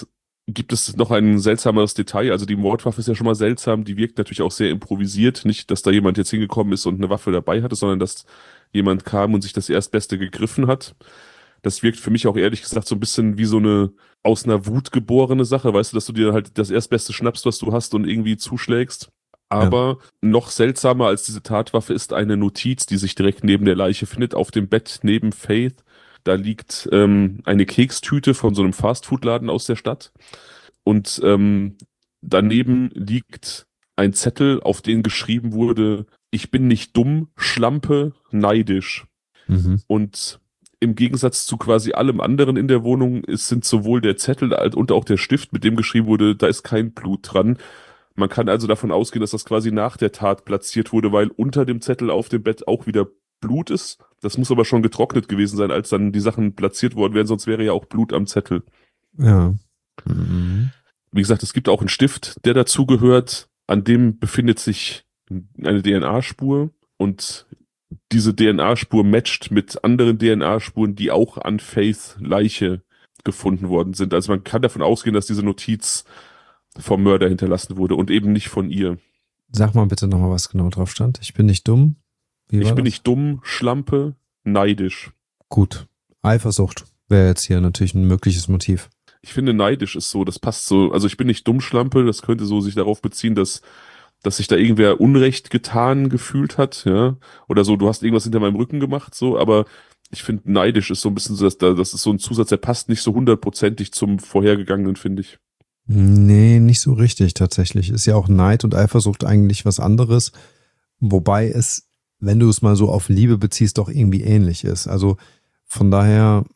gibt es noch ein seltsameres Detail. Also die Mordwaffe ist ja schon mal seltsam. Die wirkt natürlich auch sehr improvisiert. Nicht, dass da jemand jetzt hingekommen ist und eine Waffe dabei hatte, sondern dass jemand kam und sich das Erstbeste gegriffen hat. Das wirkt für mich auch ehrlich gesagt so ein bisschen wie so eine aus einer Wut geborene Sache. Weißt du, dass du dir halt das Erstbeste schnappst, was du hast und irgendwie zuschlägst. Ja. Aber noch seltsamer als diese Tatwaffe ist eine Notiz, die sich direkt neben der Leiche findet, auf dem Bett neben Faith. Da liegt ähm, eine Kekstüte von so einem Fastfood-Laden aus der Stadt. Und ähm, daneben liegt ein Zettel, auf den geschrieben wurde: Ich bin nicht dumm, Schlampe, neidisch. Mhm. Und im Gegensatz zu quasi allem anderen in der Wohnung ist, sind sowohl der Zettel als und auch der Stift, mit dem geschrieben wurde, da ist kein Blut dran. Man kann also davon ausgehen, dass das quasi nach der Tat platziert wurde, weil unter dem Zettel auf dem Bett auch wieder Blut ist. Das muss aber schon getrocknet gewesen sein, als dann die Sachen platziert worden wären, sonst wäre ja auch Blut am Zettel. Ja. Mhm. Wie gesagt, es gibt auch einen Stift, der dazugehört. An dem befindet sich eine D N A-Spur und diese D N A-Spur matcht mit anderen D N A-Spuren, die auch an Faiths Leiche gefunden worden sind. Also man kann davon ausgehen, dass diese Notiz vom Mörder hinterlassen wurde und eben nicht von ihr. Sag mal bitte nochmal, was genau drauf stand. Ich bin nicht dumm. Wie war Ich bin das? nicht dumm, Schlampe, neidisch. Gut. Eifersucht wäre jetzt hier natürlich ein mögliches Motiv. Ich finde, neidisch ist so, das passt so. Also ich bin nicht dumm, Schlampe, das könnte so sich darauf beziehen, dass dass sich da irgendwer Unrecht getan gefühlt hat, ja, oder so, du hast irgendwas hinter meinem Rücken gemacht, so, aber ich finde, neidisch ist so ein bisschen so, dass da, das ist so ein Zusatz, der passt nicht so hundertprozentig zum vorhergegangenen, finde ich. Nee, nicht so richtig tatsächlich. Ist ja auch Neid und Eifersucht eigentlich was anderes. Wobei es, wenn du es mal so auf Liebe beziehst, doch irgendwie ähnlich ist. Also von daher,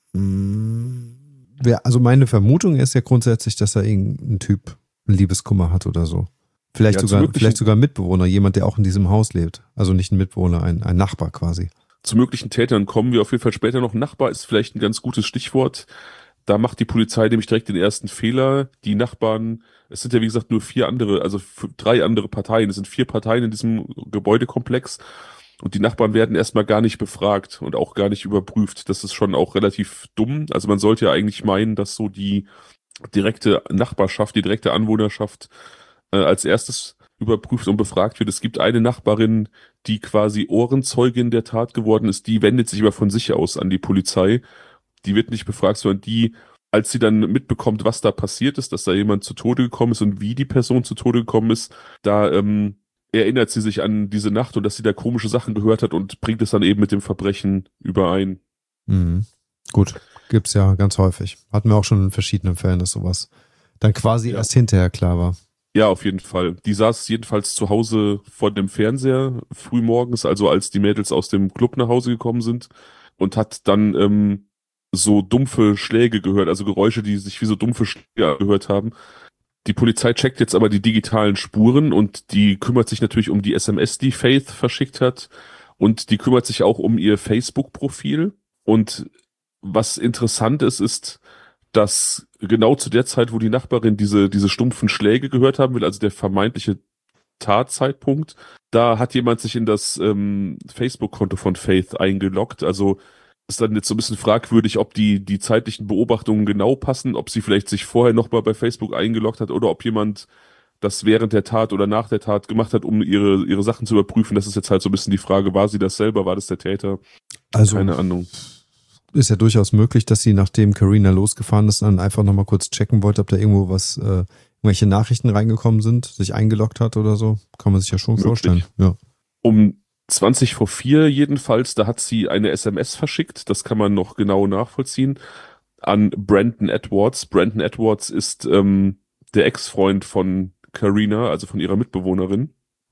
mh, wär- also meine Vermutung ist ja grundsätzlich, dass da irgendein Typ einen Liebeskummer hat oder so. Vielleicht Ja, zum sogar, vielleicht möglichen, sogar ein Mitbewohner, jemand, der auch in diesem Haus lebt. Also nicht ein Mitbewohner, ein, ein Nachbar quasi. zu möglichen Tätern kommen wir auf jeden Fall später noch. Nachbar ist vielleicht ein ganz gutes Stichwort. Da macht die Polizei nämlich direkt den ersten Fehler. Die Nachbarn, es sind ja wie gesagt nur vier andere, also f- drei andere Parteien. Es sind vier Parteien in diesem Gebäudekomplex. Und die Nachbarn werden erstmal gar nicht befragt und auch gar nicht überprüft. Das ist schon auch relativ dumm. Also man sollte ja eigentlich meinen, dass so die direkte Nachbarschaft, die direkte Anwohnerschaft äh, als erstes überprüft und befragt wird. Es gibt eine Nachbarin, die quasi Ohrenzeugin der Tat geworden ist, die wendet sich aber von sich aus an die Polizei. Die wird nicht befragt, sondern die, als sie dann mitbekommt, was da passiert ist, dass da jemand zu Tode gekommen ist und wie die Person zu Tode gekommen ist, da ähm, erinnert sie sich an diese Nacht und dass sie da komische Sachen gehört hat und bringt es dann eben mit dem Verbrechen überein. Mhm. Gut, gibt's ja ganz häufig. Hatten wir auch schon in verschiedenen Fällen, dass sowas dann quasi Ja. erst hinterher klar war. Ja, auf jeden Fall. Die saß jedenfalls zu Hause vor dem Fernseher früh morgens, also als die Mädels aus dem Club nach Hause gekommen sind und hat dann ähm, so dumpfe Schläge gehört, also Geräusche, die sich wie so dumpfe Schläge gehört haben. Die Polizei checkt jetzt aber die digitalen Spuren und die kümmert sich natürlich um die S M S, die Faith verschickt hat und die kümmert sich auch um ihr Facebook-Profil. Und was interessant ist, ist, dass genau zu der Zeit, wo die Nachbarin diese, diese stumpfen Schläge gehört haben will, also der vermeintliche Tatzeitpunkt, da hat jemand sich in das ähm, Facebook-Konto von Faith eingeloggt. Also ist dann jetzt so ein bisschen fragwürdig, ob die, die zeitlichen Beobachtungen genau passen, ob sie vielleicht sich vorher nochmal bei Facebook eingeloggt hat oder ob jemand das während der Tat oder nach der Tat gemacht hat, um ihre, ihre Sachen zu überprüfen. Das ist jetzt halt so ein bisschen die Frage, war sie das selber, war das der Täter? Also Keine Ahnung. ist ja durchaus möglich, dass sie, nachdem Carina losgefahren ist, dann einfach nochmal kurz checken wollte, ob da irgendwo was, äh, irgendwelche Nachrichten reingekommen sind, sich eingeloggt hat oder so. Kann man sich ja schon Möglich. vorstellen. Ja. Um zwanzig vor vier jedenfalls, da hat sie eine S M S verschickt, das kann man noch genau nachvollziehen, an Brandon Edwards. Brandon Edwards ist ähm, der Ex-Freund von Carina, also von ihrer Mitbewohnerin.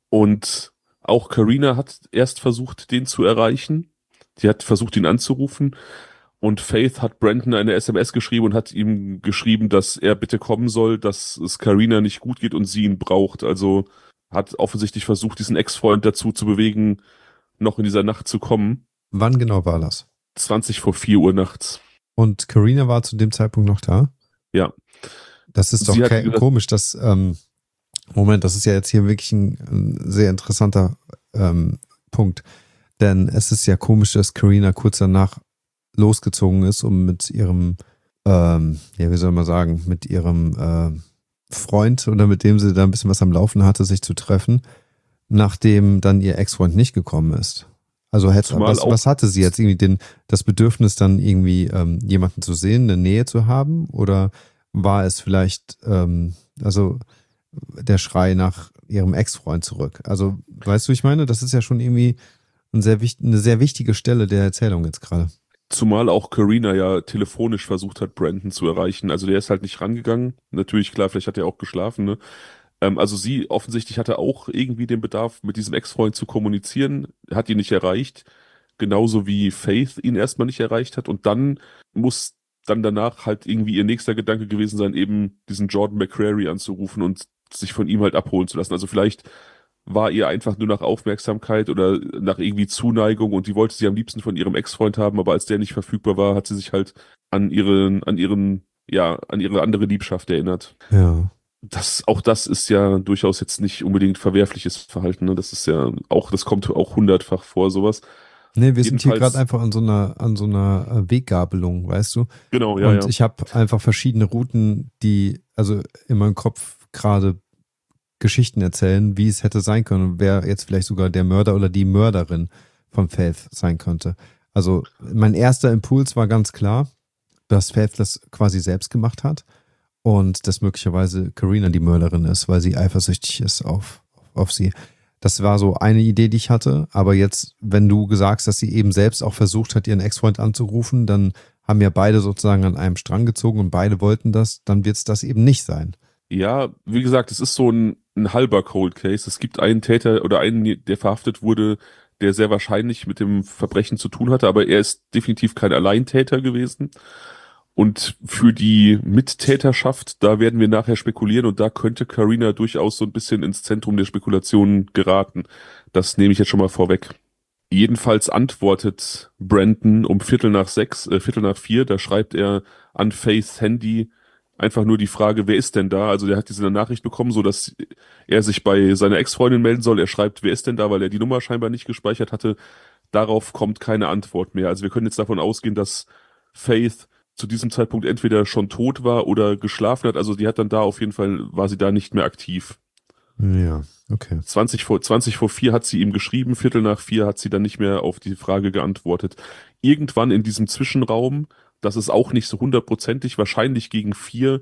Und auch Carina hat erst versucht, den zu erreichen. Die hat versucht, ihn anzurufen. Und Faith hat Brandon eine S M S geschrieben und hat ihm geschrieben, dass er bitte kommen soll, dass es Carina nicht gut geht und sie ihn braucht. Also hat offensichtlich versucht, diesen Ex-Freund dazu zu bewegen, noch in dieser Nacht zu kommen. Wann genau war das? zwanzig vor vier Uhr nachts. Und Carina war zu dem Zeitpunkt noch da? Ja. Das ist doch Sie hat ke- gesagt- komisch, dass, ähm, Moment, das ist ja jetzt hier wirklich ein, ein sehr interessanter ähm, Punkt. Denn es ist ja komisch, dass Carina kurz danach losgezogen ist, um mit ihrem ähm, ja, wie soll man sagen, mit ihrem äh, Freund oder mit dem sie da ein bisschen was am Laufen hatte, sich zu treffen, nachdem dann ihr Ex-Freund nicht gekommen ist. Also hätte, Zumal was, auch, was hatte sie jetzt irgendwie den, das Bedürfnis dann irgendwie ähm, jemanden zu sehen, eine Nähe zu haben? Oder war es vielleicht ähm, also der Schrei nach ihrem Ex-Freund zurück? Also weißt du, ich meine, das ist ja schon irgendwie ein sehr wichtig, eine sehr wichtige Stelle der Erzählung jetzt gerade. zumal auch Karina ja telefonisch versucht hat, Brandon zu erreichen. Also der ist halt nicht rangegangen. Natürlich, klar, vielleicht hat er auch geschlafen, ne? Ähm, also sie offensichtlich hatte auch irgendwie den Bedarf, mit diesem Ex-Freund zu kommunizieren, hat ihn nicht erreicht. Genauso wie Faith ihn erstmal nicht erreicht hat. Und dann muss dann danach halt irgendwie ihr nächster Gedanke gewesen sein, eben diesen Jordan McCrary anzurufen und sich von ihm halt abholen zu lassen. Also vielleicht war ihr einfach nur nach Aufmerksamkeit oder nach irgendwie Zuneigung und die wollte sie am liebsten von ihrem Ex-Freund haben, aber als der nicht verfügbar war, hat sie sich halt an ihren, an ihren, ja, an ihre andere Liebschaft erinnert. Ja. Das, auch das ist ja durchaus jetzt nicht unbedingt verwerfliches Verhalten, ne? Das ist ja auch, das kommt auch hundertfach vor, sowas. Nee, wir sind hier gerade Jedenfalls, einfach an so einer, an so einer äh, Weggabelung, weißt du? genau, ja, Und ja. ich habe einfach verschiedene Routen, die also in meinem Kopf gerade Geschichten erzählen, wie es hätte sein können und wer jetzt vielleicht sogar der Mörder oder die Mörderin von Faith sein könnte. Also mein erster Impuls war ganz klar, dass Faith das quasi selbst gemacht hat und dass möglicherweise Karina die Mörderin ist, weil sie eifersüchtig ist auf, auf sie. Das war so eine Idee, die ich hatte. Aber jetzt, wenn du gesagt, dass sie eben selbst auch versucht hat, ihren Ex-Freund anzurufen, dann haben ja beide sozusagen an einem Strang gezogen und beide wollten das, dann wird es das eben nicht sein. Ja, wie gesagt, es ist so ein, ein halber Cold Case. Es gibt einen Täter oder einen, der verhaftet wurde, der sehr wahrscheinlich mit dem Verbrechen zu tun hatte, aber er ist definitiv kein Alleintäter gewesen. Und für die Mittäterschaft, da werden wir nachher spekulieren und da könnte Karina durchaus so ein bisschen ins Zentrum der Spekulationen geraten. Das nehme ich jetzt schon mal vorweg. Jedenfalls antwortet Brandon um Viertel nach sechs, äh, Viertel nach vier, da schreibt er an Faiths Handy einfach nur die Frage, wer ist denn da? Also der hat diese Nachricht bekommen, so dass er sich bei seiner Ex-Freundin melden soll. Er schreibt, wer ist denn da, weil er die Nummer scheinbar nicht gespeichert hatte. Darauf kommt keine Antwort mehr. Also wir können jetzt davon ausgehen, dass Faith zu diesem Zeitpunkt entweder schon tot war oder geschlafen hat. Also die hat dann da auf jeden Fall, war sie da nicht mehr aktiv. Ja, okay. zwanzig vor, zwanzig vor vier hat sie ihm geschrieben, Viertel nach vier hat sie dann nicht mehr auf die Frage geantwortet. Irgendwann in diesem Zwischenraum, das ist auch nicht so hundertprozentig, wahrscheinlich gegen vier,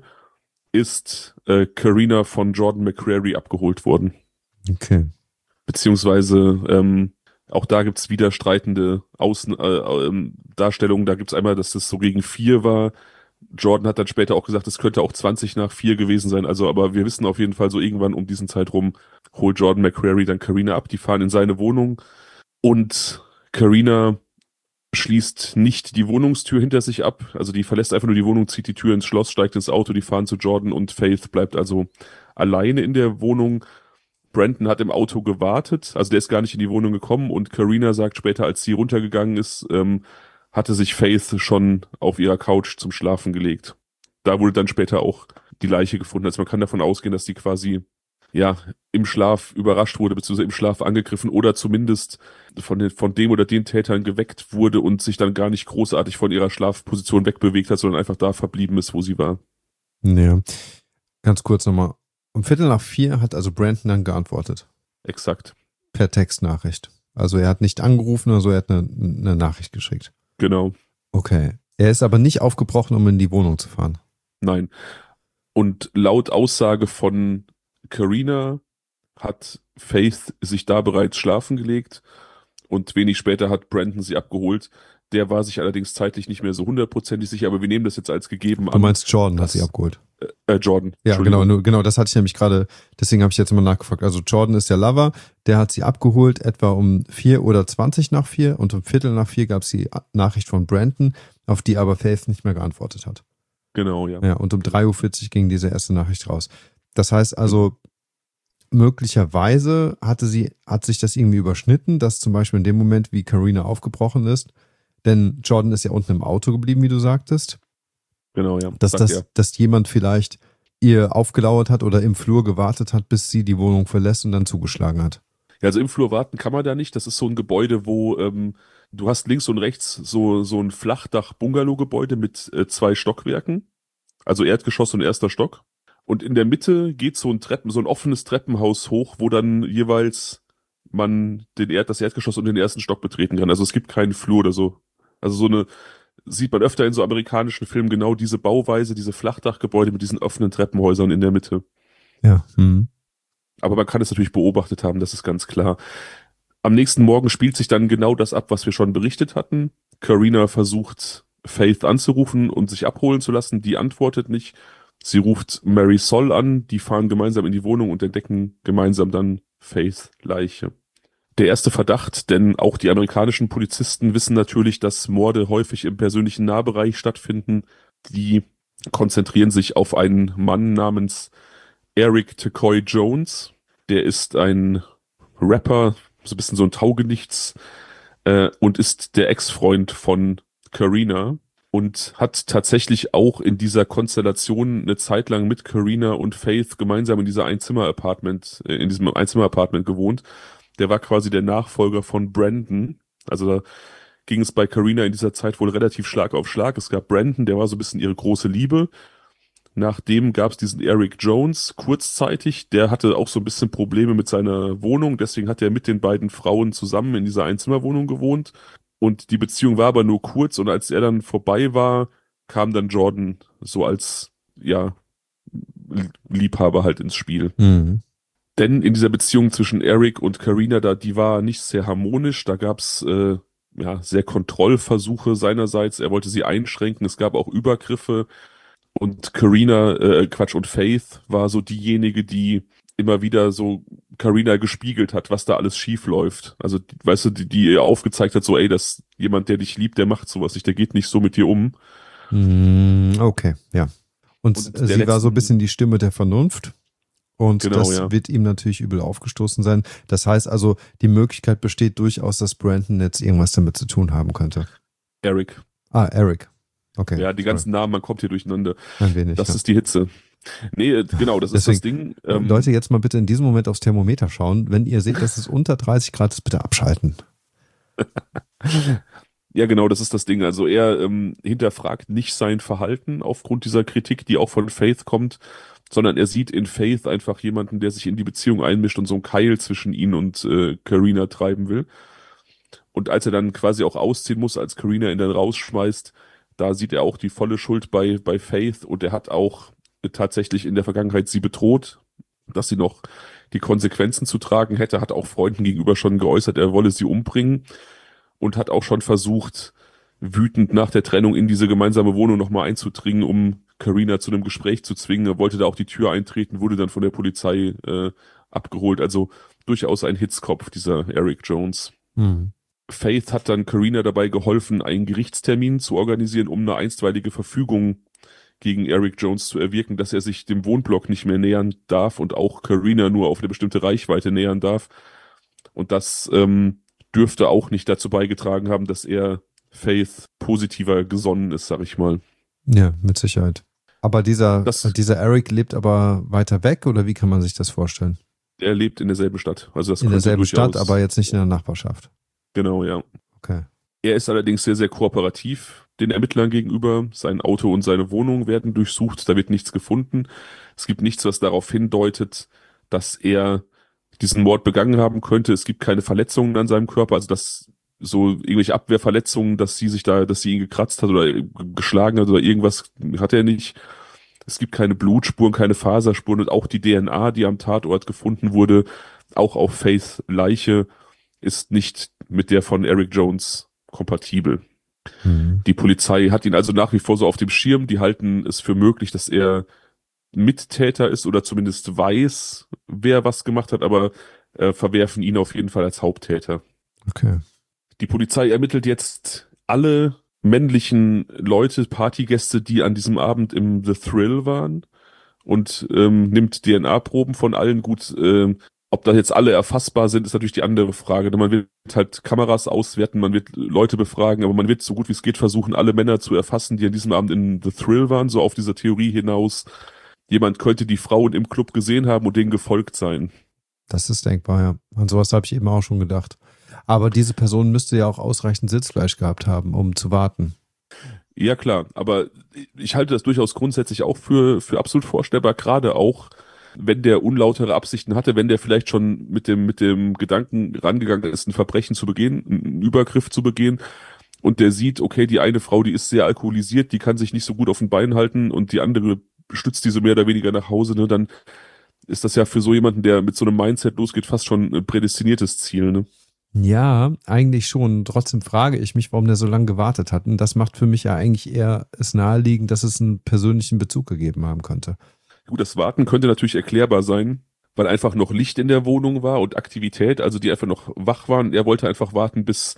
ist äh, Karina von Jordan McCrary abgeholt worden. Okay. Beziehungsweise ähm, auch da gibt's wieder streitende Außen, äh, ähm, Darstellungen. Da gibt's einmal, dass das so gegen vier war. Jordan hat dann später auch gesagt, es könnte auch zwanzig nach vier gewesen sein. Also, aber wir wissen auf jeden Fall so irgendwann um diesen Zeitraum holt Jordan McCrary dann Karina ab. Die fahren in seine Wohnung und Karina schließt nicht die Wohnungstür hinter sich ab. Also die verlässt einfach nur die Wohnung, zieht die Tür ins Schloss, steigt ins Auto, die fahren zu Jordan und Faith bleibt also alleine in der Wohnung. Brandon hat im Auto gewartet, also der ist gar nicht in die Wohnung gekommen und Karina sagt später, als sie runtergegangen ist, ähm, hatte sich Faith schon auf ihrer Couch zum Schlafen gelegt. Da wurde dann später auch die Leiche gefunden. Also man kann davon ausgehen, dass die quasi ja im Schlaf überrascht wurde, beziehungsweise im Schlaf angegriffen oder zumindest von, den, von dem oder den Tätern geweckt wurde und sich dann gar nicht großartig von ihrer Schlafposition wegbewegt hat, sondern einfach da verblieben ist, wo sie war. Ja. Ganz kurz nochmal. Um Viertel nach vier hat also Brandon dann geantwortet. Exakt. Per Textnachricht. Also er hat nicht angerufen oder so, er hat eine, eine Nachricht geschickt. Genau. Okay. Er ist aber nicht aufgebrochen, um in die Wohnung zu fahren. Nein. Und laut Aussage von Karina hat Faith sich da bereits schlafen gelegt und wenig später hat Brandon sie abgeholt. Der war sich allerdings zeitlich nicht mehr so hundertprozentig sicher, aber wir nehmen das jetzt als gegeben an. Du meinst, Jordan hat dass- sie abgeholt. Äh, Jordan. Ja, Entschuldigung. genau, nur, genau, das hatte ich nämlich gerade, deswegen habe ich jetzt mal nachgefragt. Also Jordan ist der Lover, der hat sie abgeholt, etwa um vier oder zwanzig nach vier und um Viertel nach vier gab es die Nachricht von Brandon, auf die aber Faith nicht mehr geantwortet hat. Genau, ja. Ja, und um drei Uhr vierzig ging diese erste Nachricht raus. Das heißt also, möglicherweise hatte sie, hat sich das irgendwie überschnitten, dass zum Beispiel in dem Moment, wie Karina aufgebrochen ist, denn Jordan ist ja unten im Auto geblieben, wie du sagtest, Genau, ja. dass, sagt das, er. dass jemand vielleicht ihr aufgelauert hat oder im Flur gewartet hat, bis sie die Wohnung verlässt und dann zugeschlagen hat. Ja, also im Flur warten kann man da nicht. Das ist so ein Gebäude, wo ähm, du hast links und rechts so, so ein Flachdach-Bungalow-Gebäude mit äh, zwei Stockwerken. Also Erdgeschoss und erster Stock. Und in der Mitte geht so ein Treppen, so ein offenes Treppenhaus hoch, wo dann jeweils man den Erd, das Erdgeschoss und den ersten Stock betreten kann. Also es gibt keinen Flur oder so. Also so eine, sieht man öfter in so amerikanischen Filmen genau diese Bauweise, diese Flachdachgebäude mit diesen offenen Treppenhäusern in der Mitte. Ja. Mhm. Aber man kann es natürlich beobachtet haben, das ist ganz klar. Am nächsten Morgen spielt sich dann genau das ab, was wir schon berichtet hatten. Carina versucht, Faith anzurufen und sich abholen zu lassen. Die antwortet nicht. Sie ruft Mary Sol an. Die fahren gemeinsam in die Wohnung und entdecken gemeinsam dann Faiths Leiche. Der erste Verdacht, denn auch die amerikanischen Polizisten wissen natürlich, dass Morde häufig im persönlichen Nahbereich stattfinden. Die konzentrieren sich auf einen Mann namens Eric Tacoy Jones. Der ist ein Rapper, so ein bisschen so ein Taugenichts, äh, und ist der Ex-Freund von Carina und hat tatsächlich auch in dieser Konstellation eine Zeit lang mit Carina und Faith gemeinsam in dieser Einzimmer-Apartment, äh, in diesem Einzimmer-Apartment gewohnt. Der war quasi der Nachfolger von Brandon. Also da ging es bei Carina in dieser Zeit wohl relativ Schlag auf Schlag. Es gab Brandon, der war so ein bisschen ihre große Liebe. Nachdem gab es diesen Eric Jones kurzzeitig, der hatte auch so ein bisschen Probleme mit seiner Wohnung, deswegen hat er mit den beiden Frauen zusammen in dieser Einzimmerwohnung gewohnt und die Beziehung war aber nur kurz und als er dann vorbei war, kam dann Jordan so als, ja, Liebhaber halt ins Spiel. Mhm. Denn in dieser Beziehung zwischen Eric und Carina, da, die war nicht sehr harmonisch, da gab's äh, ja, sehr Kontrollversuche seinerseits, er wollte sie einschränken, es gab auch Übergriffe. Und Carina, äh, Quatsch, und Faith war so diejenige, die immer wieder so Carina gespiegelt hat, was da alles schief läuft. Also, die, weißt du, die, die ihr aufgezeigt hat, so, ey, das jemand, der dich liebt, der macht sowas nicht, der geht nicht so mit dir um. Mhm. Okay, ja. Und, Und äh, der sie war so ein letzten- bisschen die Stimme der Vernunft. Und Genau, das ja. wird ihm natürlich übel aufgestoßen sein. Das heißt also, die Möglichkeit besteht durchaus, dass Brandon jetzt irgendwas damit zu tun haben könnte. Eric. Ah, Eric. Okay. Ja, die ganzen Namen, man kommt hier durcheinander. Ein wenig. Das ja. ist die Hitze. Nee, äh, genau, das ist das Ding. Ähm, Leute, jetzt mal bitte in diesem Moment aufs Thermometer schauen. Wenn ihr seht, dass es unter dreißig Grad ist, bitte abschalten. Ja, genau, das ist das Ding. Also er ähm, hinterfragt nicht sein Verhalten aufgrund dieser Kritik, die auch von Faith kommt, sondern er sieht in Faith einfach jemanden, der sich in die Beziehung einmischt und so einen Keil zwischen ihn und äh, Carina treiben will. Und als er dann quasi auch ausziehen muss, als Carina ihn dann rausschmeißt, da sieht er auch die volle Schuld bei, bei Faith und er hat auch tatsächlich in der Vergangenheit sie bedroht, dass sie noch die Konsequenzen zu tragen hätte, hat auch Freunden gegenüber schon geäußert, er wolle sie umbringen und hat auch schon versucht, wütend nach der Trennung in diese gemeinsame Wohnung nochmal einzudringen, um Carina zu einem Gespräch zu zwingen. Er wollte da auch die Tür eintreten, wurde dann von der Polizei äh, abgeholt. Also durchaus ein Hitzkopf, dieser Eric Jones. Hm. Faith hat dann Carina dabei geholfen, einen Gerichtstermin zu organisieren, um eine einstweilige Verfügung gegen Eric Jones zu erwirken, dass er sich dem Wohnblock nicht mehr nähern darf und auch Carina nur auf eine bestimmte Reichweite nähern darf. Und das ähm, dürfte auch nicht dazu beigetragen haben, dass er Faith positiver gesonnen ist, sag ich mal. Ja, mit Sicherheit. Aber dieser, Das- dieser Eric lebt aber weiter weg oder wie kann man sich das vorstellen? Er lebt in derselben Stadt. Also das In könnte derselben durchaus- Stadt, aber jetzt nicht in der Nachbarschaft. Genau, ja. Okay. Er ist allerdings sehr, sehr kooperativ den Ermittlern gegenüber. Sein Auto und seine Wohnung werden durchsucht, da wird nichts gefunden. Es gibt nichts, was darauf hindeutet, dass er diesen Mord begangen haben könnte. Es gibt keine Verletzungen an seinem Körper, also dass so irgendwelche Abwehrverletzungen, dass sie sich da, dass sie ihn gekratzt hat oder geschlagen hat oder irgendwas hat er nicht. Es gibt keine Blutspuren, keine Faserspuren und auch die D N A, die am Tatort gefunden wurde, auch auf Faiths Leiche, ist nicht mit der von Eric Jones kompatibel. Mhm. Die Polizei hat ihn also nach wie vor so auf dem Schirm. Die halten es für möglich, dass er Mittäter ist oder zumindest weiß, wer was gemacht hat, aber äh, verwerfen ihn auf jeden Fall als Haupttäter. Okay. Die Polizei ermittelt jetzt alle männlichen Leute, Partygäste, die an diesem Abend im The Thrill waren und ähm, nimmt D N A-Proben von allen. Gut, ähm, ob da jetzt alle erfassbar sind, ist natürlich die andere Frage. Man wird halt Kameras auswerten, man wird Leute befragen, aber man wird so gut wie es geht versuchen, alle Männer zu erfassen, die an diesem Abend in The Thrill waren, so auf dieser Theorie hinaus. Jemand könnte die Frauen im Club gesehen haben und denen gefolgt sein. das ist denkbar, ja. An sowas habe ich eben auch schon gedacht. Aber diese Person müsste ja auch ausreichend Sitzfleisch gehabt haben, um zu warten. Ja, klar, aber ich halte das durchaus grundsätzlich auch für, für absolut vorstellbar, gerade auch, wenn der unlautere Absichten hatte, wenn der vielleicht schon mit dem, mit dem Gedanken rangegangen ist, ein Verbrechen zu begehen, einen Übergriff zu begehen, und der sieht, okay, die eine Frau, die ist sehr alkoholisiert, die kann sich nicht so gut auf den Beinen halten und die andere stützt diese mehr oder weniger nach Hause, ne, dann ist das ja für so jemanden, der mit so einem Mindset losgeht, fast schon ein prädestiniertes Ziel, ne? Ja, eigentlich schon. Trotzdem frage ich mich, warum der so lange gewartet hat. Und das macht für mich ja eigentlich eher es naheliegend, dass es einen persönlichen Bezug gegeben haben könnte. Gut, das Warten könnte natürlich erklärbar sein, weil einfach noch Licht in der Wohnung war und Aktivität, also die einfach noch wach waren. Er wollte einfach warten, bis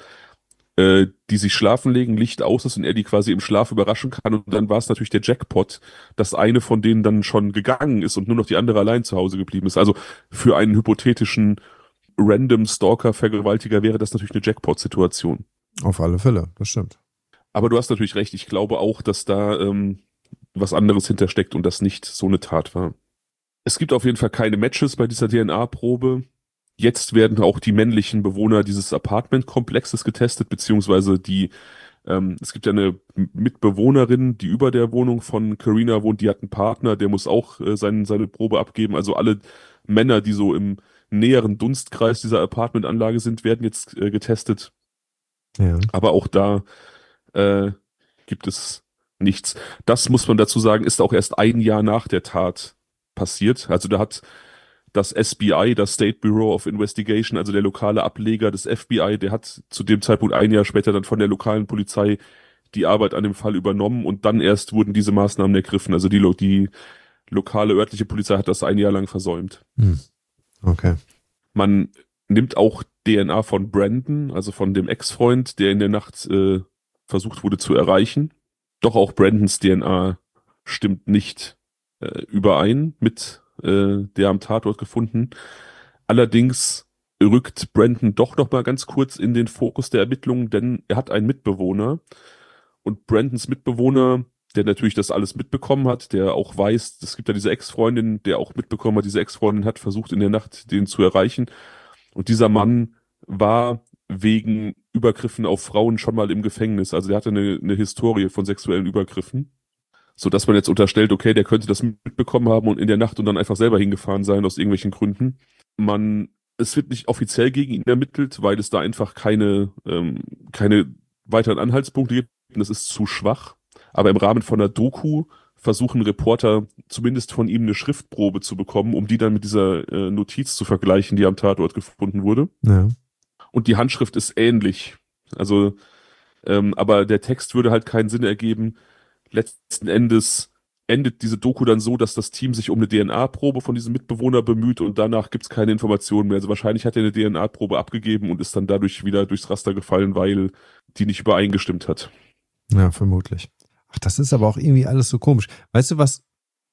äh, die sich schlafen legen, Licht aus ist und er die quasi im Schlaf überraschen kann. Und dann war es natürlich der Jackpot, dass eine von denen dann schon gegangen ist und nur noch die andere allein zu Hause geblieben ist. Also für einen hypothetischen Random Stalker-Vergewaltiger wäre das natürlich eine Jackpot-Situation. Auf alle Fälle, das stimmt. Aber du hast natürlich recht, ich glaube auch, dass da ähm, was anderes hintersteckt und das nicht so eine Tat war. Es gibt auf jeden Fall keine Matches bei dieser D N A-Probe. Jetzt werden auch die männlichen Bewohner dieses Apartment-Komplexes getestet, beziehungsweise die, ähm, es gibt ja eine Mitbewohnerin, die über der Wohnung von Karina wohnt, die hat einen Partner, der muss auch äh, sein, seine Probe abgeben. Also alle Männer, die so im näheren Dunstkreis dieser Apartmentanlage sind, werden jetzt äh, getestet. Ja. Aber auch da äh, gibt es nichts. Das muss man dazu sagen, ist auch erst ein Jahr nach der Tat passiert. Also da hat das S B I, das State Bureau of Investigation, also der lokale Ableger des F B I, der hat zu dem Zeitpunkt ein Jahr später dann von der lokalen Polizei die Arbeit an dem Fall übernommen und dann erst wurden diese Maßnahmen ergriffen. Also die, lo die lokale örtliche Polizei hat das ein Jahr lang versäumt. Hm. Okay. Man nimmt auch D N A von Brandon, also von dem Ex-Freund, der in der Nacht äh, versucht wurde zu erreichen. Doch auch Brandons D N A stimmt nicht äh, überein mit äh, der am Tatort gefunden. Allerdings rückt Brandon doch noch mal ganz kurz in den Fokus der Ermittlungen, denn er hat einen Mitbewohner und Brandons Mitbewohner, der natürlich das alles mitbekommen hat, der auch weiß, es gibt ja diese Ex-Freundin, der auch mitbekommen hat, diese Ex-Freundin hat versucht in der Nacht den zu erreichen und dieser Mann war wegen Übergriffen auf Frauen schon mal im Gefängnis, also der hatte eine, eine Historie von sexuellen Übergriffen, so dass man jetzt unterstellt, okay, der könnte das mitbekommen haben und in der Nacht und dann einfach selber hingefahren sein aus irgendwelchen Gründen. Man, es wird nicht offiziell gegen ihn ermittelt, weil es da einfach keine, ähm, keine weiteren Anhaltspunkte gibt. Das ist zu schwach. Aber im Rahmen von einer Doku versuchen Reporter zumindest von ihm eine Schriftprobe zu bekommen, um die dann mit dieser äh, Notiz zu vergleichen, die am Tatort gefunden wurde. Ja. Und die Handschrift ist ähnlich. Also, ähm, aber der Text würde halt keinen Sinn ergeben. Letzten Endes endet diese Doku dann so, dass das Team sich um eine D N A-Probe von diesem Mitbewohner bemüht und danach gibt's keine Informationen mehr. Also wahrscheinlich hat er eine D N A-Probe abgegeben und ist dann dadurch wieder durchs Raster gefallen, weil die nicht übereingestimmt hat. Ja, vermutlich. Ach, das ist aber auch irgendwie alles so komisch. Weißt du was?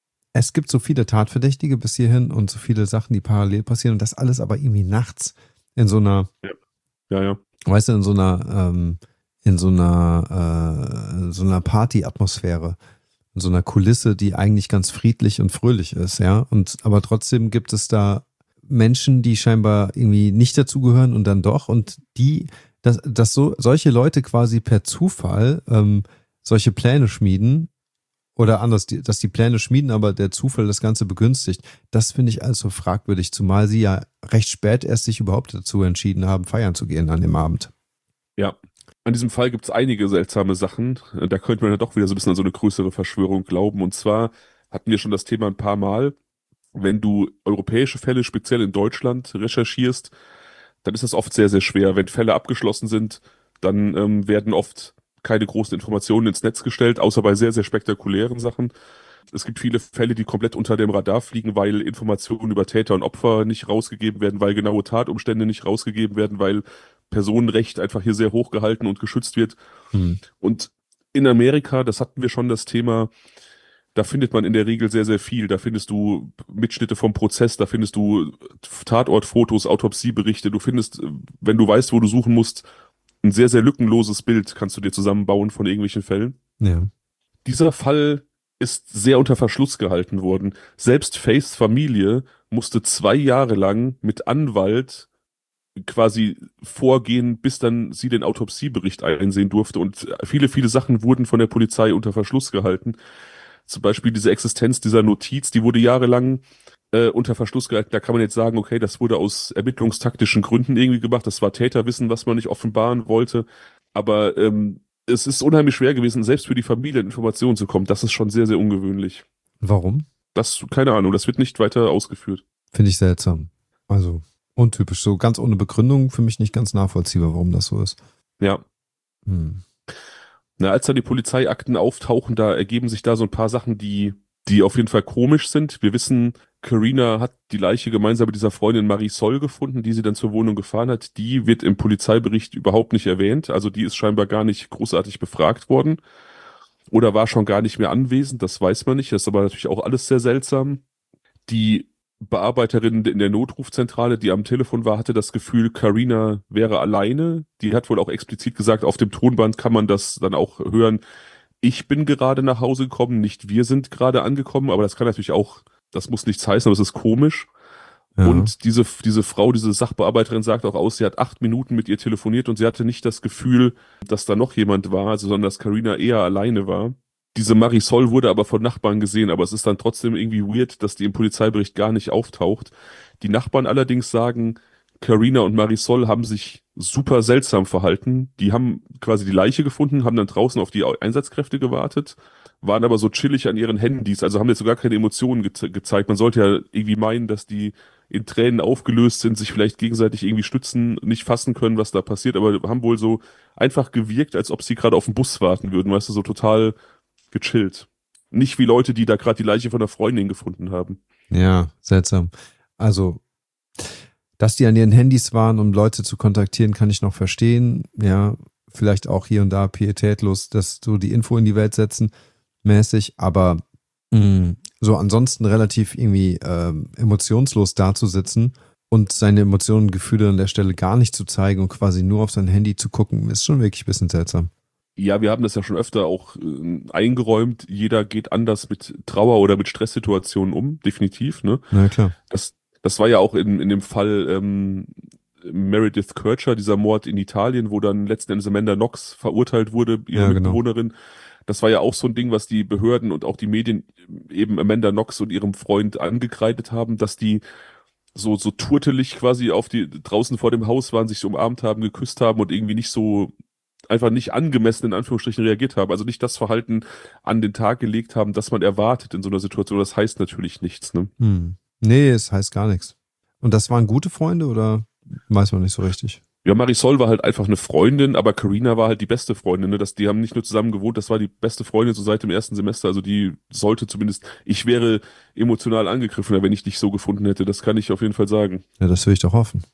Es gibt so viele Tatverdächtige bis hierhin und so viele Sachen, die parallel passieren und das alles aber irgendwie nachts in so einer, Ja, ja. ja. weißt du, in so einer, ähm, in so einer, äh, so einer Party-Atmosphäre, in so einer Kulisse, die eigentlich ganz friedlich und fröhlich ist, ja. Und aber trotzdem gibt es da Menschen, die scheinbar irgendwie nicht dazugehören und dann doch und die, dass, dass so solche Leute quasi per Zufall ähm, solche Pläne schmieden oder anders, die, dass die Pläne schmieden, aber der Zufall das Ganze begünstigt, das finde ich also fragwürdig, zumal sie ja recht spät erst sich überhaupt dazu entschieden haben, feiern zu gehen an dem Abend. Ja, an diesem Fall gibt es einige seltsame Sachen. Da könnte man ja doch wieder so ein bisschen an so eine größere Verschwörung glauben. Und zwar hatten wir schon das Thema ein paar Mal. Wenn du europäische Fälle speziell in Deutschland recherchierst, dann ist das oft sehr, sehr schwer. Wenn Fälle abgeschlossen sind, dann ähm, werden oft keine großen Informationen ins Netz gestellt, außer bei sehr, sehr spektakulären Sachen. Es gibt viele Fälle, die komplett unter dem Radar fliegen, weil Informationen über Täter und Opfer nicht rausgegeben werden, weil genaue Tatumstände nicht rausgegeben werden, weil Personenrecht einfach hier sehr hoch gehalten und geschützt wird. Hm. Und in Amerika, das hatten wir schon das Thema, da findet man in der Regel sehr, sehr viel. Da findest du Mitschnitte vom Prozess, da findest du Tatortfotos, Autopsieberichte. Du findest, wenn du weißt, wo du suchen musst, ein sehr, sehr lückenloses Bild kannst du dir zusammenbauen von irgendwelchen Fällen. Ja. Dieser Fall ist sehr unter Verschluss gehalten worden. Selbst Faiths Familie musste zwei Jahre lang mit Anwalt quasi vorgehen, bis dann sie den Autopsiebericht einsehen durfte. Und viele, viele Sachen wurden von der Polizei unter Verschluss gehalten. Zum Beispiel diese Existenz dieser Notiz, die wurde jahrelang äh, unter Verschluss gehalten. Da kann man jetzt sagen, okay, das wurde aus ermittlungstaktischen Gründen irgendwie gemacht. Das war Täterwissen, was man nicht offenbaren wollte. Aber ähm, es ist unheimlich schwer gewesen, selbst für die Familie in Informationen zu kommen. Das ist schon sehr, sehr ungewöhnlich. Warum? Das, keine Ahnung, das wird nicht weiter ausgeführt. Finde ich seltsam. Also untypisch, so ganz ohne Begründung, für mich nicht ganz nachvollziehbar, warum das so ist. Ja. Hm. Na, als dann die Polizeiakten auftauchen, da ergeben sich da so ein paar Sachen, die, die auf jeden Fall komisch sind. Wir wissen, Carina hat die Leiche gemeinsam mit dieser Freundin Marisol gefunden, die sie dann zur Wohnung gefahren hat. Die wird im Polizeibericht überhaupt nicht erwähnt. Also die ist scheinbar gar nicht großartig befragt worden. Oder war schon gar nicht mehr anwesend, das weiß man nicht. Das ist aber natürlich auch alles sehr seltsam. Die Bearbeiterin in der Notrufzentrale, die am Telefon war, hatte das Gefühl, Carina wäre alleine. Die hat wohl auch explizit gesagt, auf dem Tonband kann man das dann auch hören. Ich bin gerade nach Hause gekommen, nicht wir sind gerade angekommen, aber das kann natürlich auch, das muss nichts heißen, aber es ist komisch. Ja. Und diese, diese Frau, diese Sachbearbeiterin sagt auch aus, sie hat acht Minuten mit ihr telefoniert und sie hatte nicht das Gefühl, dass da noch jemand war, also, sondern dass Carina eher alleine war. Diese Marisol wurde aber von Nachbarn gesehen, aber es ist dann trotzdem irgendwie weird, dass die im Polizeibericht gar nicht auftaucht. Die Nachbarn allerdings sagen, Carina und Marisol haben sich super seltsam verhalten. Die haben quasi die Leiche gefunden, haben dann draußen auf die Einsatzkräfte gewartet, waren aber so chillig an ihren Handys, also haben jetzt so gar keine Emotionen ge gezeigt. Man sollte ja irgendwie meinen, dass die in Tränen aufgelöst sind, sich vielleicht gegenseitig irgendwie stützen, nicht fassen können, was da passiert, aber haben wohl so einfach gewirkt, als ob sie gerade auf den Bus warten würden, weißt du, so total gechillt. Nicht wie Leute, die da gerade die Leiche von einer Freundin gefunden haben. Ja, seltsam. Also, dass die an ihren Handys waren, um Leute zu kontaktieren, kann ich noch verstehen. Ja, vielleicht auch hier und da pietätlos, dass so die Info in die Welt setzen, mäßig, aber mh, so ansonsten relativ irgendwie ähm, emotionslos dazusitzen und seine Emotionen und Gefühle an der Stelle gar nicht zu zeigen und quasi nur auf sein Handy zu gucken, ist schon wirklich ein bisschen seltsam. Ja, wir haben das ja schon öfter auch äh, eingeräumt. Jeder geht anders mit Trauer oder mit Stresssituationen um, definitiv, ne? Na klar. Das, das war ja auch in, in dem Fall ähm, Meredith Kercher, dieser Mord in Italien, wo dann letzten Endes Amanda Knox verurteilt wurde, ihre Ja, genau. Mitbewohnerin. Das war ja auch so ein Ding, was die Behörden und auch die Medien eben Amanda Knox und ihrem Freund angekreidet haben, dass die so, so turtelig quasi auf die, draußen vor dem Haus waren, sich so umarmt haben, geküsst haben und irgendwie nicht so, einfach nicht angemessen in Anführungsstrichen reagiert haben. Also nicht das Verhalten an den Tag gelegt haben, das man erwartet in so einer Situation. Das heißt natürlich nichts, ne? Hm. Nee, es heißt gar nichts. Und das waren gute Freunde oder weiß man nicht so richtig? Ja, Marisol war halt einfach eine Freundin, aber Carina war halt die beste Freundin, ne? Das, die haben nicht nur zusammen gewohnt, das war die beste Freundin so seit dem ersten Semester. Also die sollte zumindest, ich wäre emotional angegriffener, wenn ich dich so gefunden hätte. Das kann ich auf jeden Fall sagen. Ja, das will ich doch hoffen.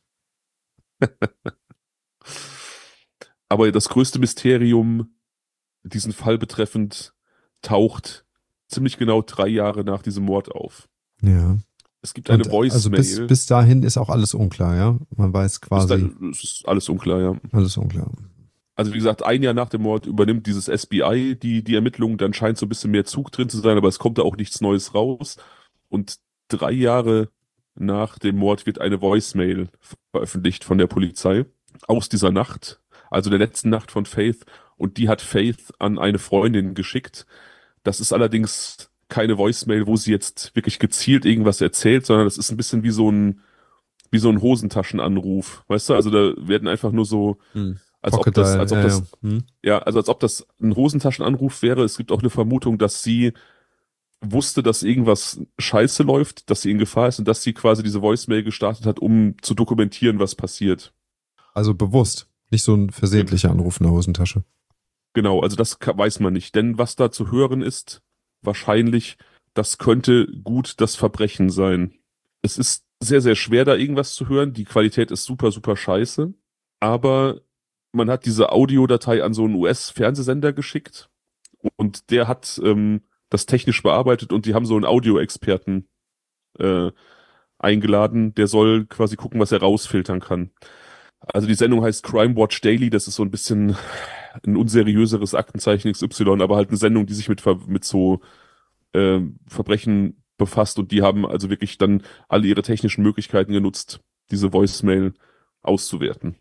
Aber das größte Mysterium, diesen Fall betreffend, taucht ziemlich genau drei Jahre nach diesem Mord auf. Ja. Es gibt eine Und, Voicemail. also bis, bis dahin ist auch alles unklar, ja? Man weiß quasi. Dann, es ist alles unklar, ja. Alles unklar. Also wie gesagt, ein Jahr nach dem Mord übernimmt dieses S B I die, die Ermittlungen, dann scheint so ein bisschen mehr Zug drin zu sein, aber es kommt da auch nichts Neues raus. Und drei Jahre nach dem Mord wird eine Voicemail veröffentlicht von der Polizei aus dieser Nacht, also der letzten Nacht von Faith, und die hat Faith an eine Freundin geschickt. Das ist allerdings keine Voicemail, wo sie jetzt wirklich gezielt irgendwas erzählt, sondern das ist ein bisschen wie so ein, wie so ein Hosentaschenanruf, weißt du? Also da werden einfach nur so, Hm. als ob Pocket das, Dial, als ob ja, das, ja. Hm. ja, also als ob das ein Hosentaschenanruf wäre. Es gibt auch eine Vermutung, dass sie wusste, dass irgendwas scheiße läuft, dass sie in Gefahr ist und dass sie quasi diese Voicemail gestartet hat, um zu dokumentieren, was passiert. Also bewusst, nicht so ein versehentlicher Anruf in der Hosentasche. Genau, also das ka- weiß man nicht. Denn was da zu hören ist, wahrscheinlich, das könnte gut das Verbrechen sein. Es ist sehr, sehr schwer, da irgendwas zu hören. Die Qualität ist super, super scheiße. Aber man hat diese Audiodatei an so einen U S-Fernsehsender geschickt und der hat ähm, das technisch bearbeitet und die haben so einen Audioexperten äh, eingeladen, der soll quasi gucken, was er rausfiltern kann. Also die Sendung heißt Crime Watch Daily, das ist so ein bisschen ein unseriöseres Aktenzeichen X Y, aber halt eine Sendung, die sich mit, Ver mit so äh, Verbrechen befasst und die haben also wirklich dann alle ihre technischen Möglichkeiten genutzt, diese Voicemail auszuwerten.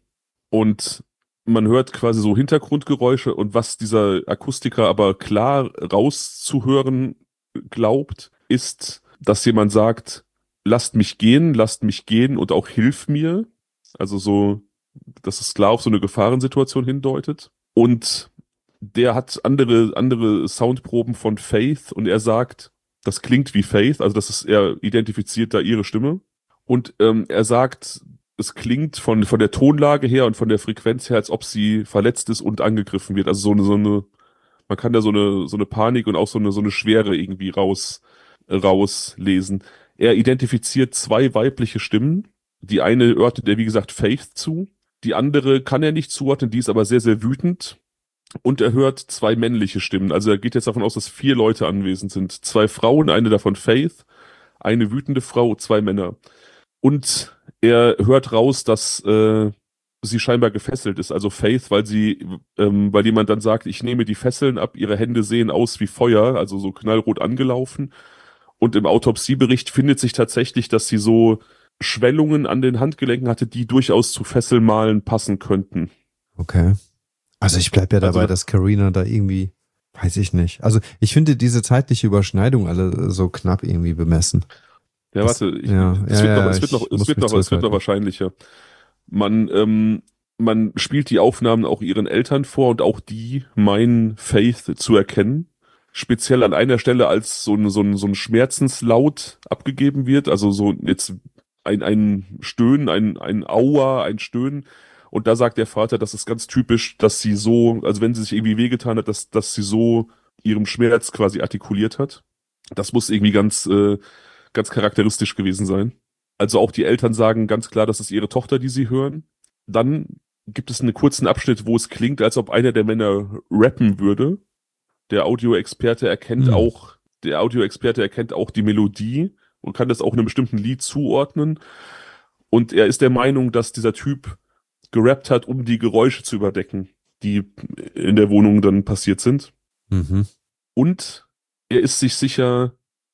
Und man hört quasi so Hintergrundgeräusche und was dieser Akustiker aber klar rauszuhören glaubt, ist, dass jemand sagt, lasst mich gehen, lasst mich gehen und auch hilf mir. Also so, dass es klar auf so eine Gefahrensituation hindeutet. Und der hat andere, andere Soundproben von Faith und er sagt, das klingt wie Faith, also das ist, er identifiziert da ihre Stimme. Und ähm, er sagt, es klingt von, von der Tonlage her und von der Frequenz her, als ob sie verletzt ist und angegriffen wird. Also so eine, so eine, man kann da so eine, so eine Panik und auch so eine, so eine Schwere irgendwie raus, äh, rauslesen. Er identifiziert zwei weibliche Stimmen. Die eine ordnet er, wie gesagt, Faith zu. Die andere kann er nicht zuordnen, die ist aber sehr, sehr wütend. Und er hört zwei männliche Stimmen. Also er geht jetzt davon aus, dass vier Leute anwesend sind. Zwei Frauen, eine davon Faith, eine wütende Frau, zwei Männer. Und er hört raus, dass äh, sie scheinbar gefesselt ist. Also Faith, weil sie, ähm, weil jemand dann sagt, ich nehme die Fesseln ab, ihre Hände sehen aus wie Feuer, also so knallrot angelaufen. Und im Autopsiebericht findet sich tatsächlich, dass sie so Schwellungen an den Handgelenken hatte, die durchaus zu Fesselmalen passen könnten. Okay. Also ich bleib ja dabei, also, dass Carina da irgendwie, weiß ich nicht. Also ich finde diese zeitliche Überschneidung alle so knapp irgendwie bemessen. Ja, das, warte, ich, ja, es, ja, wird ja, noch, es wird noch, es wird noch, es wird noch wahrscheinlicher. Man, ähm, man spielt die Aufnahmen auch ihren Eltern vor und auch die meinen Faith zu erkennen. Speziell an einer Stelle, als so ein, so ein, so ein Schmerzenslaut abgegeben wird, also so jetzt ein, ein Stöhnen, ein, ein Aua, ein Stöhnen. Und da sagt der Vater, das ist ganz typisch, dass sie so, also wenn sie sich irgendwie wehgetan hat, dass, dass sie so ihrem Schmerz quasi artikuliert hat. Das muss irgendwie ganz, äh, ganz charakteristisch gewesen sein. Also auch die Eltern sagen ganz klar, das ist ihre Tochter, die sie hören. Dann gibt es einen kurzen Abschnitt, wo es klingt, als ob einer der Männer rappen würde. Der Audioexperte erkennt Mhm. auch, der Audioexperte erkennt auch die Melodie und kann das auch einem bestimmten Lied zuordnen. Und er ist der Meinung, dass dieser Typ gerappt hat, um die Geräusche zu überdecken, die in der Wohnung dann passiert sind. Mhm. Und er ist sich sicher,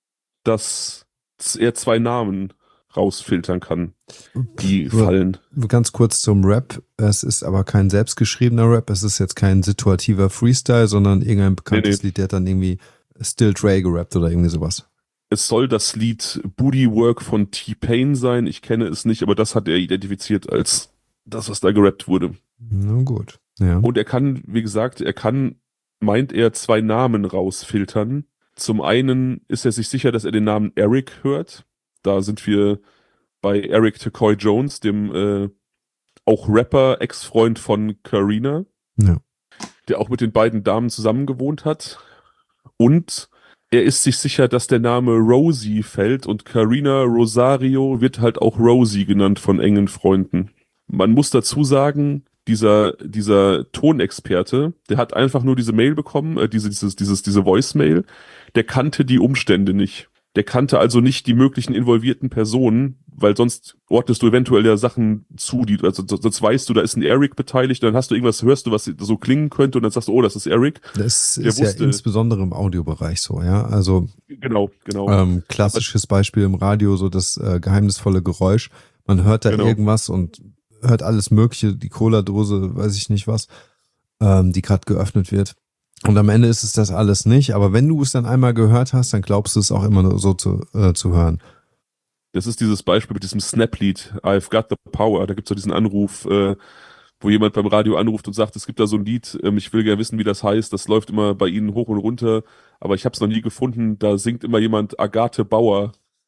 dass er zwei Namen rausfiltern kann, die Pff, fallen. Ganz kurz zum Rap. Es ist aber kein selbstgeschriebener Rap. Es ist jetzt kein situativer Freestyle, sondern irgendein bekanntes nee, nee. Lied, der hat dann irgendwie Still Dre gerappt oder irgendwie sowas. Es soll das Lied Booty Work von T-Pain sein. Ich kenne es nicht, aber das hat er identifiziert als das, was da gerappt wurde. Na gut, ja. Und er kann, wie gesagt, er kann, meint er, zwei Namen rausfiltern. Zum einen ist er sich sicher, dass er den Namen Eric hört. Da sind wir bei Eric Tacoy Jones, dem äh, auch Rapper, Ex-Freund von Carina, ja. der auch mit den beiden Damen zusammen gewohnt hat. Und er ist sich sicher, dass der Name Rosie fällt und Carina Rosario wird halt auch Rosie genannt von engen Freunden. Man muss dazu sagen, dieser, dieser Tonexperte, der hat einfach nur diese Mail bekommen, äh, diese, dieses, dieses, diese Voicemail, der kannte die Umstände nicht. Der kannte also nicht die möglichen involvierten Personen, weil sonst ordnest du eventuell ja Sachen zu, die, also sonst weißt du, da ist ein Eric beteiligt, dann hast du irgendwas, hörst du, was so klingen könnte und dann sagst du, oh, das ist Eric. Das der ist wusste, ja insbesondere im Audiobereich so, ja, also genau, genau. Ähm, klassisches Beispiel im Radio, so das äh, geheimnisvolle Geräusch. Man hört da genau. irgendwas und hört alles Mögliche, die Cola-Dose, weiß ich nicht was, ähm, die gerade geöffnet wird. Und am Ende ist es das alles nicht, aber wenn du es dann einmal gehört hast, dann glaubst du es auch immer nur so zu, äh, zu hören. Das ist dieses Beispiel mit diesem Snap-Lied, I've Got the Power, da gibt's so diesen Anruf, äh, wo jemand beim Radio anruft und sagt, es gibt da so ein Lied, ähm, ich will gerne wissen, wie das heißt, das läuft immer bei Ihnen hoch und runter, aber ich habe es noch nie gefunden, da singt immer jemand Agathe Bauer.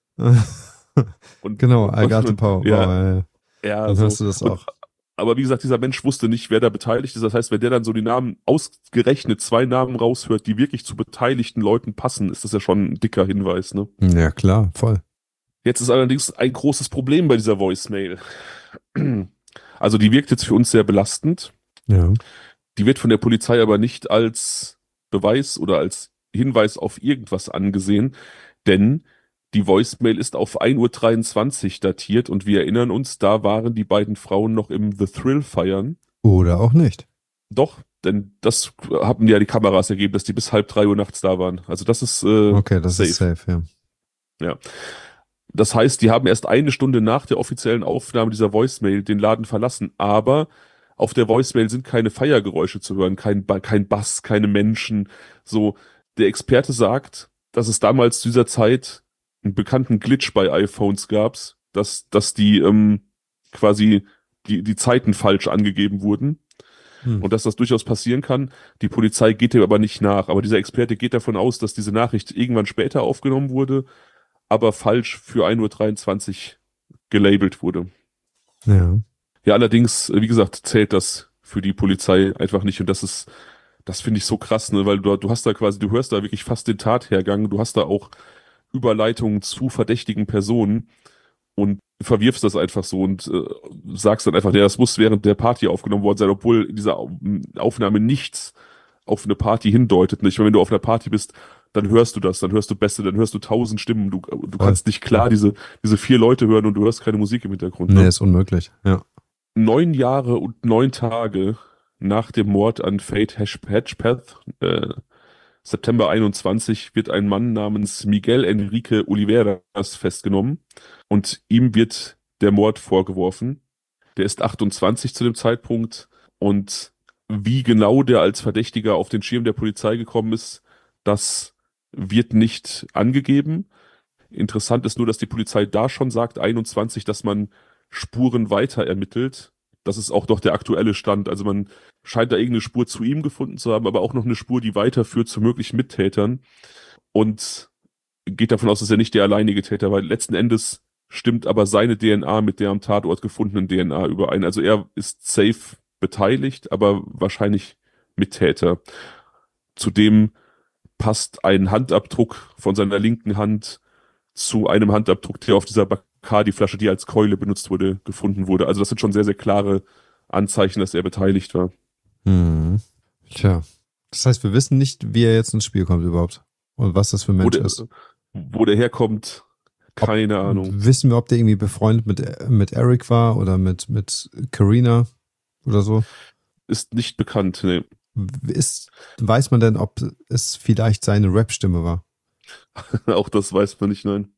Und, genau, Agathe Bauer. Ja, Bauer, ja. ja dann so. hörst du das auch. Und, aber wie gesagt, dieser Mensch wusste nicht, wer da beteiligt ist. Das heißt, wenn der dann so die Namen ausgerechnet zwei Namen raushört, die wirklich zu beteiligten Leuten passen, ist das ja schon ein dicker Hinweis, ne? Ja, klar, voll. Jetzt ist allerdings ein großes Problem bei dieser Voicemail. Also die wirkt jetzt für uns sehr belastend. Ja. Die wird von der Polizei aber nicht als Beweis oder als Hinweis auf irgendwas angesehen, denn die Voicemail ist auf ein Uhr dreiundzwanzig datiert und wir erinnern uns, da waren die beiden Frauen noch im The Thrill feiern. Oder auch nicht. Doch, denn das haben ja die Kameras ergeben, dass die bis halb drei Uhr nachts da waren. Also das ist äh, okay, das safe. ist safe, ja. Ja. Das heißt, die haben erst eine Stunde nach der offiziellen Aufnahme dieser Voicemail den Laden verlassen, aber auf der Voicemail sind keine Feiergeräusche zu hören, kein, Ba- kein Bass, keine Menschen. So, der Experte sagt, dass es damals zu dieser Zeit einen bekannten Glitch bei iPhones gab, dass, dass die ähm, quasi die, die Zeiten falsch angegeben wurden Hm. und dass das durchaus passieren kann. Die Polizei geht dem aber nicht nach. Aber dieser Experte geht davon aus, dass diese Nachricht irgendwann später aufgenommen wurde, aber falsch für ein Uhr dreiundzwanzig gelabelt wurde. Ja. Ja, allerdings, äh, wie gesagt, zählt das für die Polizei einfach nicht. Und das ist, das finde ich so krass, ne, weil du, du hast da quasi, du hörst da wirklich fast den Tathergang, du hast da auch Überleitungen zu verdächtigen Personen und verwirfst das einfach so und äh, sagst dann einfach, ja, das muss während der Party aufgenommen worden sein, obwohl in dieser Au- Aufnahme nichts auf eine Party hindeutet. Nicht, wenn du auf einer Party bist, dann hörst du das, dann hörst du Bässe, dann hörst du tausend Stimmen, du, du Voll. kannst nicht klar diese, diese vier Leute hören und du hörst keine Musik im Hintergrund, Nee, ne? ist unmöglich. Ja. Neun Jahre und neun Tage nach dem Mord an Faith Hash- Hedgepeth, äh, September einundzwanzig, wird ein Mann namens Miguel Enrique Oliveras festgenommen und ihm wird der Mord vorgeworfen. Der ist achtundzwanzig zu dem Zeitpunkt und wie genau der als Verdächtiger auf den Schirm der Polizei gekommen ist, das wird nicht angegeben. Interessant ist nur, dass die Polizei da schon sagt, einundzwanzig, dass man Spuren weiter ermittelt. Das ist auch noch der aktuelle Stand. Also man scheint da irgendeine Spur zu ihm gefunden zu haben, aber auch noch eine Spur, die weiterführt zu möglichen Mittätern. Und geht davon aus, dass er nicht der alleinige Täter war. Letzten Endes stimmt aber seine D N A mit der am Tatort gefundenen D N A überein. Also er ist safe beteiligt, aber wahrscheinlich Mittäter. Zudem passt ein Handabdruck von seiner linken Hand zu einem Handabdruck, der auf dieser Bacardi-Flasche, die als Keule benutzt wurde, gefunden wurde. Also das sind schon sehr, sehr klare Anzeichen, dass er beteiligt war. Hm. Tja. Das heißt, wir wissen nicht, wie er jetzt ins Spiel kommt überhaupt. Und was das für ein Wo Mensch der, ist. wo der herkommt, Ob, keine Ahnung. wissen wir, ob der irgendwie befreundet mit, mit Eric war oder mit, mit Karina oder so? Ist nicht bekannt, nee. Ist, weiß man denn, ob es vielleicht seine Rap-Stimme war? Auch das weiß man nicht, nein.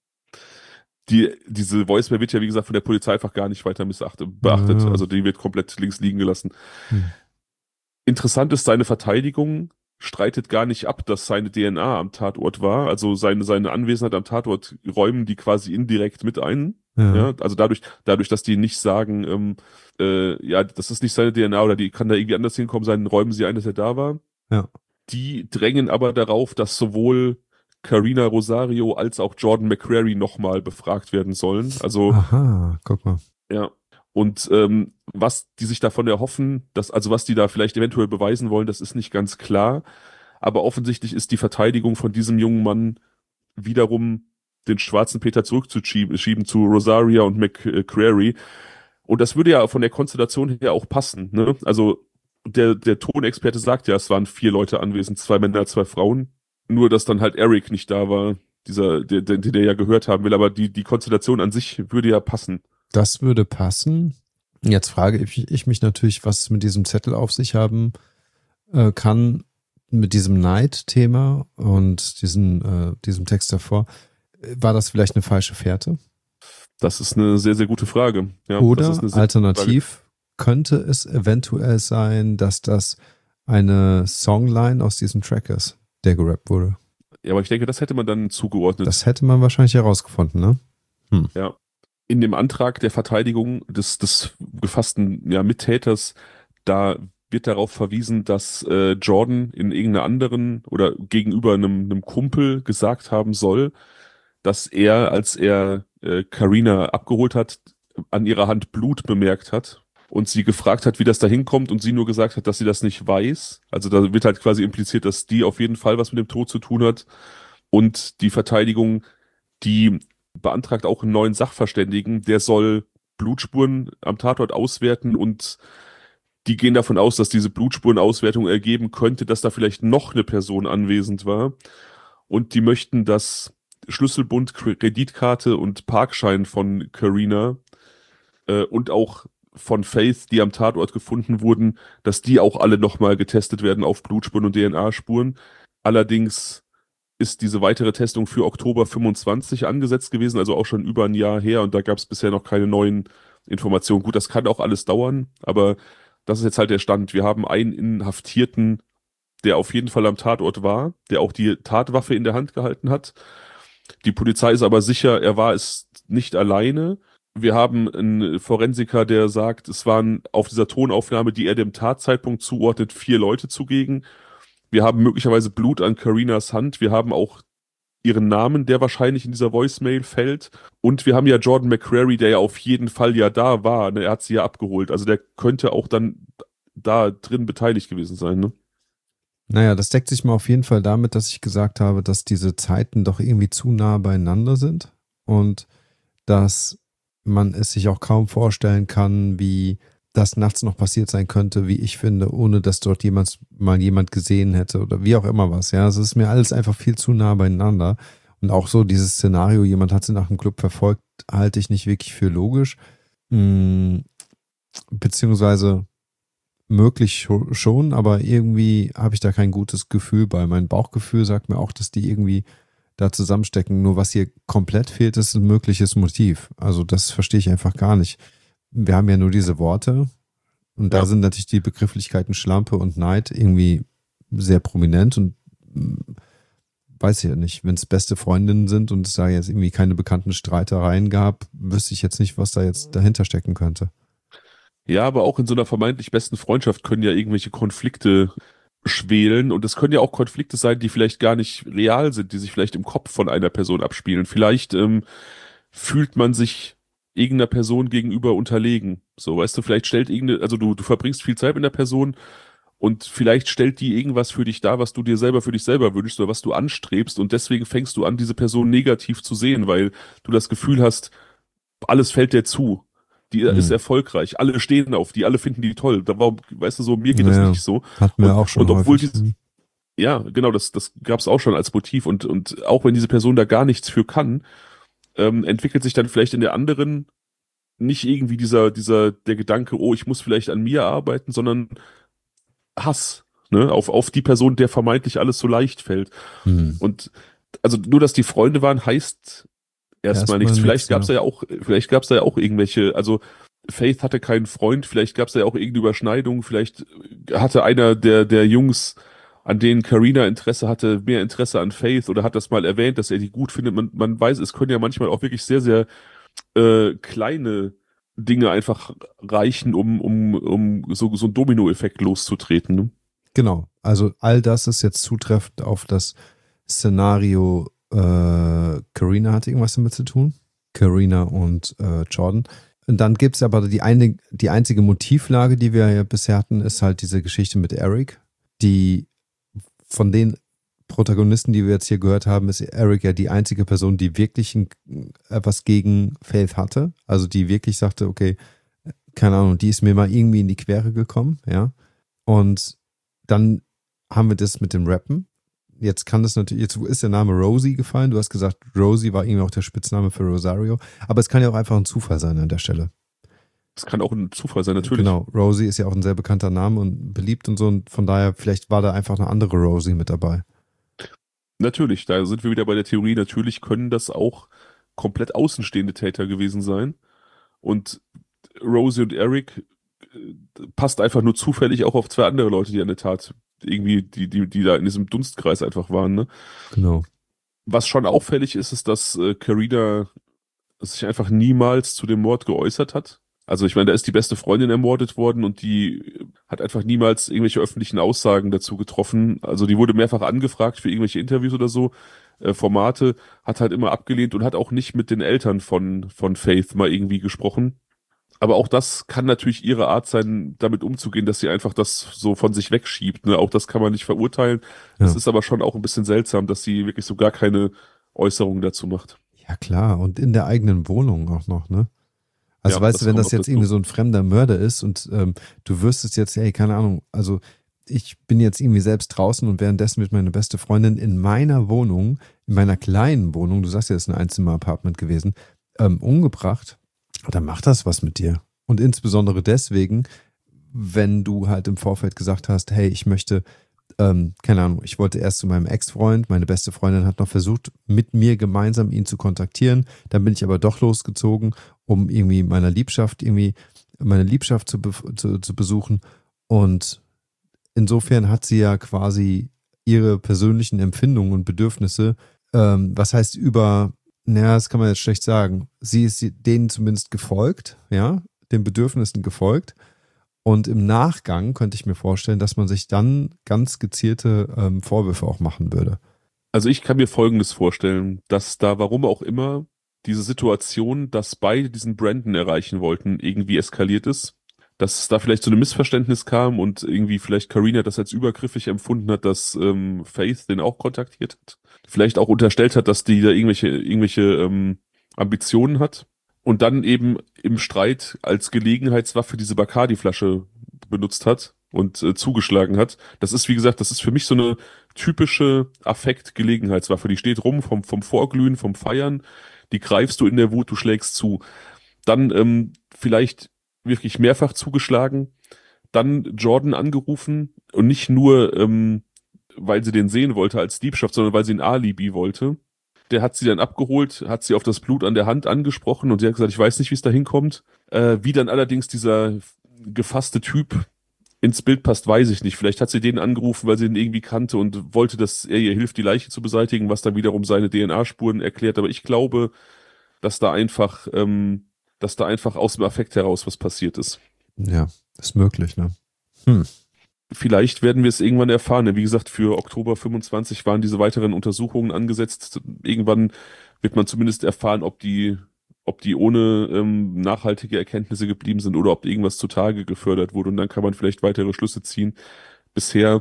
Die, diese Voicemail wird ja, wie gesagt, von der Polizei einfach gar nicht weiter missachtet, beachtet. Ja. Also die wird komplett links liegen gelassen. Hm. Interessant ist, seine Verteidigung streitet gar nicht ab, dass seine D N A am Tatort war. Also seine, seine Anwesenheit am Tatort räumen die quasi indirekt mit ein. Ja. Ja, also dadurch, dadurch, dass die nicht sagen, ähm, äh, ja, das ist nicht seine D N A oder die kann da irgendwie anders hinkommen sein, räumen sie ein, dass er da war. Ja. Die drängen aber darauf, dass sowohl Carina Rosario als auch Jordan McCrary nochmal befragt werden sollen. Also, Aha, guck mal. ja. Und ähm, was die sich davon erhoffen, dass, also was die da vielleicht eventuell beweisen wollen, das ist nicht ganz klar. Aber offensichtlich ist die Verteidigung von diesem jungen Mann wiederum den schwarzen Peter zurückzuschieben schieben zu Rosaria und McCrary. Und das würde ja von der Konstellation her auch passen, ne? Also der, der Tonexperte sagt ja, es waren vier Leute anwesend, zwei Männer, zwei Frauen. Nur, dass dann halt Eric nicht da war, dieser, der, der, der ja gehört haben will. Aber die, die Konstellation an sich würde ja passen. Das würde passen. Jetzt frage ich, ich mich natürlich, was es mit diesem Zettel auf sich haben äh, kann, mit diesem Neid-Thema und diesen, äh, diesem Text davor. War das vielleicht eine falsche Fährte? Das ist eine sehr, sehr gute Frage. Ja, Oder das ist eine sehr alternativ gute Frage. könnte es eventuell sein, dass das eine Songline aus diesem Track ist, der gerappt wurde. Ja, aber ich denke, das hätte man dann zugeordnet. Das hätte man wahrscheinlich herausgefunden, ne? Hm. Ja. In dem Antrag der Verteidigung des, des gefassten ja, Mittäters, da wird darauf verwiesen, dass äh, Jordan in irgendeiner anderen oder gegenüber einem, einem Kumpel gesagt haben soll, dass er, als er äh, Carina abgeholt hat, an ihrer Hand Blut bemerkt hat und sie gefragt hat, wie das da hinkommt und sie nur gesagt hat, dass sie das nicht weiß. Also da wird halt quasi impliziert, dass die auf jeden Fall was mit dem Tod zu tun hat. Und die Verteidigung, die beantragt auch einen neuen Sachverständigen, der soll Blutspuren am Tatort auswerten und die gehen davon aus, dass diese Blutspurenauswertung ergeben könnte, dass da vielleicht noch eine Person anwesend war. Und die möchten, dass Schlüsselbund, Kreditkarte und Parkschein von Carina äh, und auch von Faith, die am Tatort gefunden wurden, dass die auch alle nochmal getestet werden auf Blutspuren und D N A-Spuren. Allerdings ist diese weitere Testung für Oktober fünfundzwanzig angesetzt gewesen, also auch schon über ein Jahr her und da gab es bisher noch keine neuen Informationen. Gut, das kann auch alles dauern, aber das ist jetzt halt der Stand. Wir haben einen Inhaftierten, der auf jeden Fall am Tatort war, der auch die Tatwaffe in der Hand gehalten hat. Die Polizei ist aber sicher, er war es nicht alleine. Wir haben einen Forensiker, der sagt, es waren auf dieser Tonaufnahme, die er dem Tatzeitpunkt zuordnet, vier Leute zugegen. Wir haben möglicherweise Blut an Carinas Hand. Wir haben auch ihren Namen, der wahrscheinlich in dieser Voicemail fällt. Und wir haben ja Jordan McCrary, der ja auf jeden Fall ja da war. Ne? Er hat sie ja abgeholt. Also der könnte auch dann da drin beteiligt gewesen sein. Ne? Naja, das deckt sich mal auf jeden Fall damit, dass ich gesagt habe, dass diese Zeiten doch irgendwie zu nah beieinander sind und dass man es sich auch kaum vorstellen kann, wie das nachts noch passiert sein könnte, wie ich finde, ohne dass dort jemand mal jemand gesehen hätte oder wie auch immer was. Ja, es ist mir alles einfach viel zu nah beieinander. Und auch so dieses Szenario, jemand hat sie nach dem Club verfolgt, halte ich nicht wirklich für logisch. Hm, beziehungsweise möglich schon, aber irgendwie habe ich da kein gutes Gefühl bei. Mein Bauchgefühl sagt mir auch, dass die irgendwie da zusammenstecken. Nur was hier komplett fehlt, ist ein mögliches Motiv. Also das verstehe ich einfach gar nicht. Wir haben ja nur diese Worte und da Ja. sind natürlich die Begrifflichkeiten Schlampe und Neid irgendwie sehr prominent und weiß ich ja nicht, wenn es beste Freundinnen sind und es da jetzt irgendwie keine bekannten Streitereien gab, wüsste ich jetzt nicht, was da jetzt dahinter stecken könnte. Ja, aber auch in so einer vermeintlich besten Freundschaft können ja irgendwelche Konflikte schwelen und es können ja auch Konflikte sein, die vielleicht gar nicht real sind, die sich vielleicht im Kopf von einer Person abspielen. Vielleicht ähm, fühlt man sich irgendeiner Person gegenüber unterlegen. So, weißt du, vielleicht stellt irgendeine, also du, du verbringst viel Zeit mit einer Person und vielleicht stellt die irgendwas für dich dar, was du dir selber für dich selber wünschst oder was du anstrebst und deswegen fängst du an, diese Person negativ zu sehen, weil du das Gefühl hast, alles fällt dir zu. Die ist Hm. erfolgreich. Alle stehen auf die, alle finden die toll. Da war, weißt du, so, mir geht das Ja, nicht so. hatten wir Und, auch schon und obwohl häufig. dieses, ja, genau, das, das gab es auch schon als Motiv. Und, und auch wenn diese Person da gar nichts für kann, ähm, entwickelt sich dann vielleicht in der anderen nicht irgendwie dieser, dieser, der Gedanke, oh, ich muss vielleicht an mir arbeiten, sondern Hass, ne, auf, auf die Person, der vermeintlich alles so leicht fällt. Hm. Und also nur, dass die Freunde waren, heißt erstmal Erstmal nichts. nix, Vielleicht gab es ja. da ja auch, vielleicht gab es da ja auch irgendwelche, also Faith hatte keinen Freund, vielleicht gab es da ja auch irgendeine Überschneidung, vielleicht hatte einer der, der Jungs, an denen Carina Interesse hatte, mehr Interesse an Faith oder hat das mal erwähnt, dass er die gut findet. Man, man weiß, es können ja manchmal auch wirklich sehr, sehr äh, kleine Dinge einfach reichen, um, um, um so, so einen Dominoeffekt loszutreten. Ne? Genau. Also all das ist jetzt zutreffend auf das Szenario, äh, Carina hat irgendwas damit zu tun. Carina und äh, Jordan. Und dann gibt's aber die, eine, die einzige Motivlage, die wir ja bisher hatten, ist halt diese Geschichte mit Eric. Die von den Protagonisten, die wir jetzt hier gehört haben, ist Eric ja die einzige Person, die wirklich ein, etwas gegen Faith hatte. Also die wirklich sagte, okay, keine Ahnung, die ist mir mal irgendwie in die Quere gekommen, ja. Und dann haben wir das mit dem Rappen. Jetzt kann das natürlich, jetzt ist der Name Rosie gefallen. Du hast gesagt, Rosie war irgendwie auch der Spitzname für Rosario. Aber es kann ja auch einfach ein Zufall sein an der Stelle. Das kann auch ein Zufall sein, natürlich. Genau, Rosie ist ja auch ein sehr bekannter Name und beliebt und so. Und von daher, vielleicht war da einfach eine andere Rosie mit dabei. Natürlich, da sind wir wieder bei der Theorie, natürlich können das auch komplett außenstehende Täter gewesen sein. Und Rosie und Eric äh, passt einfach nur zufällig auch auf zwei andere Leute, die an der Tat irgendwie, die, die, die da in diesem Dunstkreis einfach waren, ne? Genau. Was schon auffällig ist, ist, dass äh, Carina sich einfach niemals zu dem Mord geäußert hat. Also ich meine, da ist die beste Freundin ermordet worden und die hat einfach niemals irgendwelche öffentlichen Aussagen dazu getroffen. Also die wurde mehrfach angefragt für irgendwelche Interviews oder so, äh, Formate, hat halt immer abgelehnt und hat auch nicht mit den Eltern von, von Faith mal irgendwie gesprochen. Aber auch das kann natürlich ihre Art sein, damit umzugehen, dass sie einfach das so von sich wegschiebt. Ne? Auch das kann man nicht verurteilen. Ja. Es ist aber schon auch ein bisschen seltsam, dass sie wirklich so gar keine Äußerungen dazu macht. Ja, klar. Und in der eigenen Wohnung auch noch, ne? Also Ja, weißt das du, wenn kommt das noch jetzt dazu. irgendwie so ein fremder Mörder ist und ähm, du wüsstest jetzt, ey, keine Ahnung, also ich bin jetzt irgendwie selbst draußen und währenddessen wird meine beste Freundin in meiner Wohnung, in meiner kleinen Wohnung, du sagst ja, das ist ein Einzimmer-Apartment gewesen, ähm, umgebracht, dann macht das was mit dir. Und insbesondere deswegen, wenn du halt im Vorfeld gesagt hast, hey, ich möchte ähm, keine Ahnung, ich wollte erst zu meinem Ex-Freund, meine beste Freundin hat noch versucht, mit mir gemeinsam ihn zu kontaktieren. Dann bin ich aber doch losgezogen, um irgendwie meiner Liebschaft, irgendwie meine Liebschaft zu, zu, zu besuchen. Und insofern hat sie ja quasi ihre persönlichen Empfindungen und Bedürfnisse, ähm, was heißt über, naja, das kann man jetzt schlecht sagen. Sie ist denen zumindest gefolgt, ja, den Bedürfnissen gefolgt. Und im Nachgang könnte ich mir vorstellen, dass man sich dann ganz gezielte ähm, Vorwürfe auch machen würde. Also ich kann mir Folgendes vorstellen, dass da, warum auch immer, diese Situation, dass beide diesen Brandon erreichen wollten, irgendwie eskaliert ist. Dass es da vielleicht zu einem Missverständnis kam und irgendwie vielleicht Carina das als übergriffig empfunden hat, dass ähm, Faith den auch kontaktiert hat. Vielleicht auch unterstellt hat, dass die da irgendwelche, irgendwelche ähm, Ambitionen hat. Und dann eben im Streit als Gelegenheitswaffe diese Bacardi-Flasche benutzt hat und äh, zugeschlagen hat. Das ist, wie gesagt, das ist für mich so eine typische Affekt-Gelegenheitswaffe. Die steht rum vom, vom Vorglühen, vom Feiern. Die greifst du in der Wut, du schlägst zu. Dann ähm, vielleicht wirklich mehrfach zugeschlagen. Dann Jordan angerufen und nicht nur, ähm, weil sie den sehen wollte als Diebschaft, sondern weil sie ein Alibi wollte. Der hat sie dann abgeholt, hat sie auf das Blut an der Hand angesprochen und sie hat gesagt, ich weiß nicht, wie es da hinkommt. Äh, wie dann allerdings dieser gefasste Typ ins Bild passt, weiß ich nicht. Vielleicht hat sie den angerufen, weil sie ihn irgendwie kannte und wollte, dass er ihr hilft, die Leiche zu beseitigen, was dann wiederum seine D N A-Spuren erklärt. Aber ich glaube, dass da einfach, ähm, dass da einfach aus dem Affekt heraus was passiert ist. Ja, ist möglich, ne? Hm. Vielleicht werden wir es irgendwann erfahren. Wie gesagt, für Oktober fünfundzwanzig waren diese weiteren Untersuchungen angesetzt. Irgendwann wird man zumindest erfahren, ob die, ob die ohne ähm, nachhaltige Erkenntnisse geblieben sind oder ob irgendwas zutage gefördert wurde. Und dann kann man vielleicht weitere Schlüsse ziehen. Bisher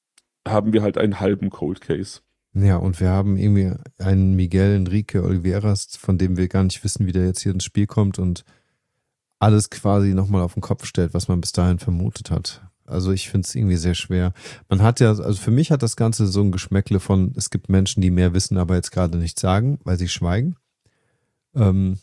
haben wir halt einen halben Cold Case. Ja, und wir haben irgendwie einen Miguel Enrique Oliveras, von dem wir gar nicht wissen, wie der jetzt hier ins Spiel kommt und alles quasi nochmal auf den Kopf stellt, was man bis dahin vermutet hat. Also ich finde es irgendwie sehr schwer. Man hat ja, also für mich hat das Ganze so ein Geschmäckle von, es gibt Menschen, die mehr wissen, aber jetzt gerade nichts sagen, weil sie schweigen. Ähm,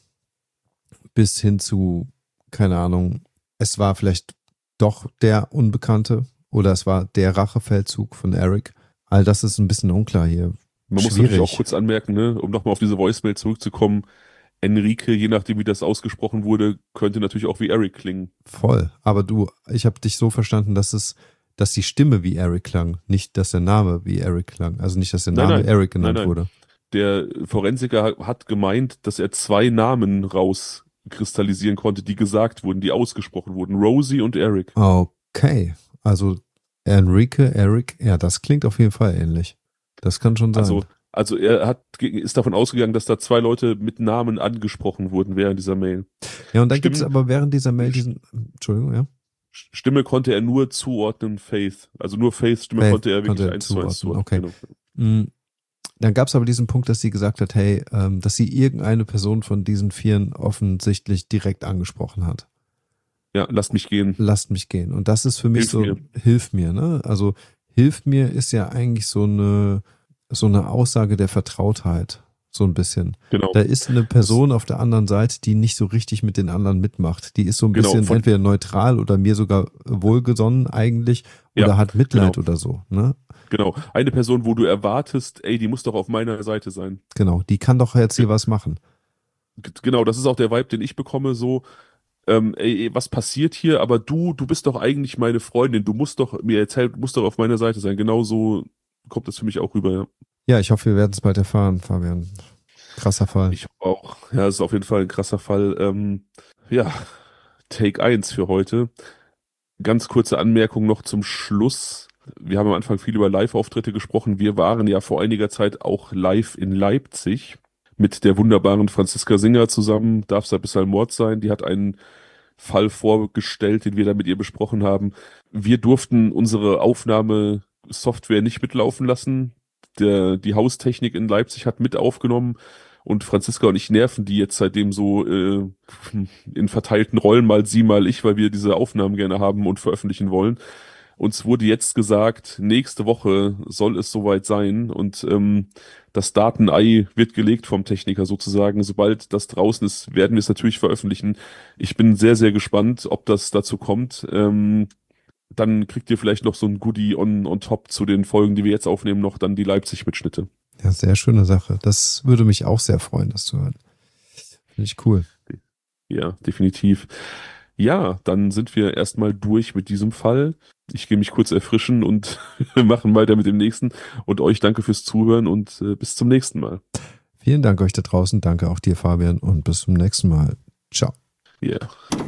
bis hin zu, keine Ahnung, es war vielleicht doch der Unbekannte oder es war der Rachefeldzug von Eric. All das ist ein bisschen unklar hier. Man muss Schwierig. natürlich auch kurz anmerken, ne, um nochmal auf diese Voicemail zurückzukommen, Enrique, je nachdem wie das ausgesprochen wurde, könnte natürlich auch wie Eric klingen. Voll. Aber du, ich habe dich so verstanden, dass es, dass die Stimme wie Eric klang, nicht, dass der Name wie Eric klang. Also nicht, dass der Nein, Name nein. Eric genannt Nein, nein. wurde. Der Forensiker hat gemeint, dass er zwei Namen rauskristallisieren konnte, die gesagt wurden, die ausgesprochen wurden. Rosie und Eric. Okay. Also Enrique, Eric, ja, das klingt auf jeden Fall ähnlich. Das kann schon sein. Also, also er hat, ist davon ausgegangen, dass da zwei Leute mit Namen angesprochen wurden während dieser Mail. Ja, und dann gibt es Stimmen- aber während dieser Mail diesen, Entschuldigung, ja. Stimme konnte er nur zuordnen, Faith. Also nur Faiths Stimme Faith konnte er wirklich konnte er eins zu eins zuordnen, zuordnen. okay. Genau. Mm, Dann gab es aber diesen Punkt, dass sie gesagt hat, hey, ähm, dass sie irgendeine Person von diesen Vieren offensichtlich direkt angesprochen hat. Ja, lasst mich gehen. Lasst mich gehen. Und das ist für mich Hilf so, mir. hilf mir, ne? Also hilf mir ist ja eigentlich so eine, so eine Aussage der Vertrautheit. So ein bisschen. Genau. Da ist eine Person auf der anderen Seite, die nicht so richtig mit den anderen mitmacht. Die ist so ein Genau, bisschen von- entweder neutral oder mir sogar wohlgesonnen eigentlich oder Ja, hat Mitleid genau. oder so, ne? Genau. Eine Person, wo du erwartest, ey, die muss doch auf meiner Seite sein. Genau, die kann doch jetzt hier was machen. G- Genau, das ist auch der Vibe, den ich bekomme, so, ähm, ey, ey, was passiert hier? Aber du, du bist doch eigentlich meine Freundin. Du musst doch mir erzählen, du musst doch auf meiner Seite sein. Genau so kommt das für mich auch rüber, ja. Ja, ich hoffe, wir werden es bald erfahren, Fabian. Krasser Fall. Ich auch. Ja, es ist auf jeden Fall ein krasser Fall. Ähm, ja, Take eins für heute. Ganz kurze Anmerkung noch zum Schluss. Wir haben am Anfang viel über Live-Auftritte gesprochen. Wir waren ja vor einiger Zeit auch live in Leipzig mit der wunderbaren Franziska Singer zusammen. Darf es ein bisschen Mord sein? Die hat einen Fall vorgestellt, den wir da mit ihr besprochen haben. Wir durften unsere Aufnahmesoftware nicht mitlaufen lassen. Der, die Haustechnik in Leipzig hat mit aufgenommen und Franziska und ich nerven die jetzt seitdem so äh, in verteilten Rollen, mal sie, mal ich, weil wir diese Aufnahmen gerne haben und veröffentlichen wollen. Uns wurde jetzt gesagt, nächste Woche soll es soweit sein und ähm, das Datenei wird gelegt vom Techniker sozusagen. Sobald das draußen ist, werden wir es natürlich veröffentlichen. Ich bin sehr, sehr gespannt, ob das dazu kommt. Ähm, dann kriegt ihr vielleicht noch so ein Goodie on, on top zu den Folgen, die wir jetzt aufnehmen, noch dann die Leipzig-Mitschnitte. Ja, sehr schöne Sache. Das würde mich auch sehr freuen, das zu hören. Finde ich cool. Ja, definitiv. Ja, dann sind wir erstmal durch mit diesem Fall. Ich gehe mich kurz erfrischen und wir machen weiter mit dem nächsten. Und euch danke fürs Zuhören und äh, bis zum nächsten Mal. Vielen Dank euch da draußen. Danke auch dir, Fabian. Und bis zum nächsten Mal. Ciao. Ja. Yeah.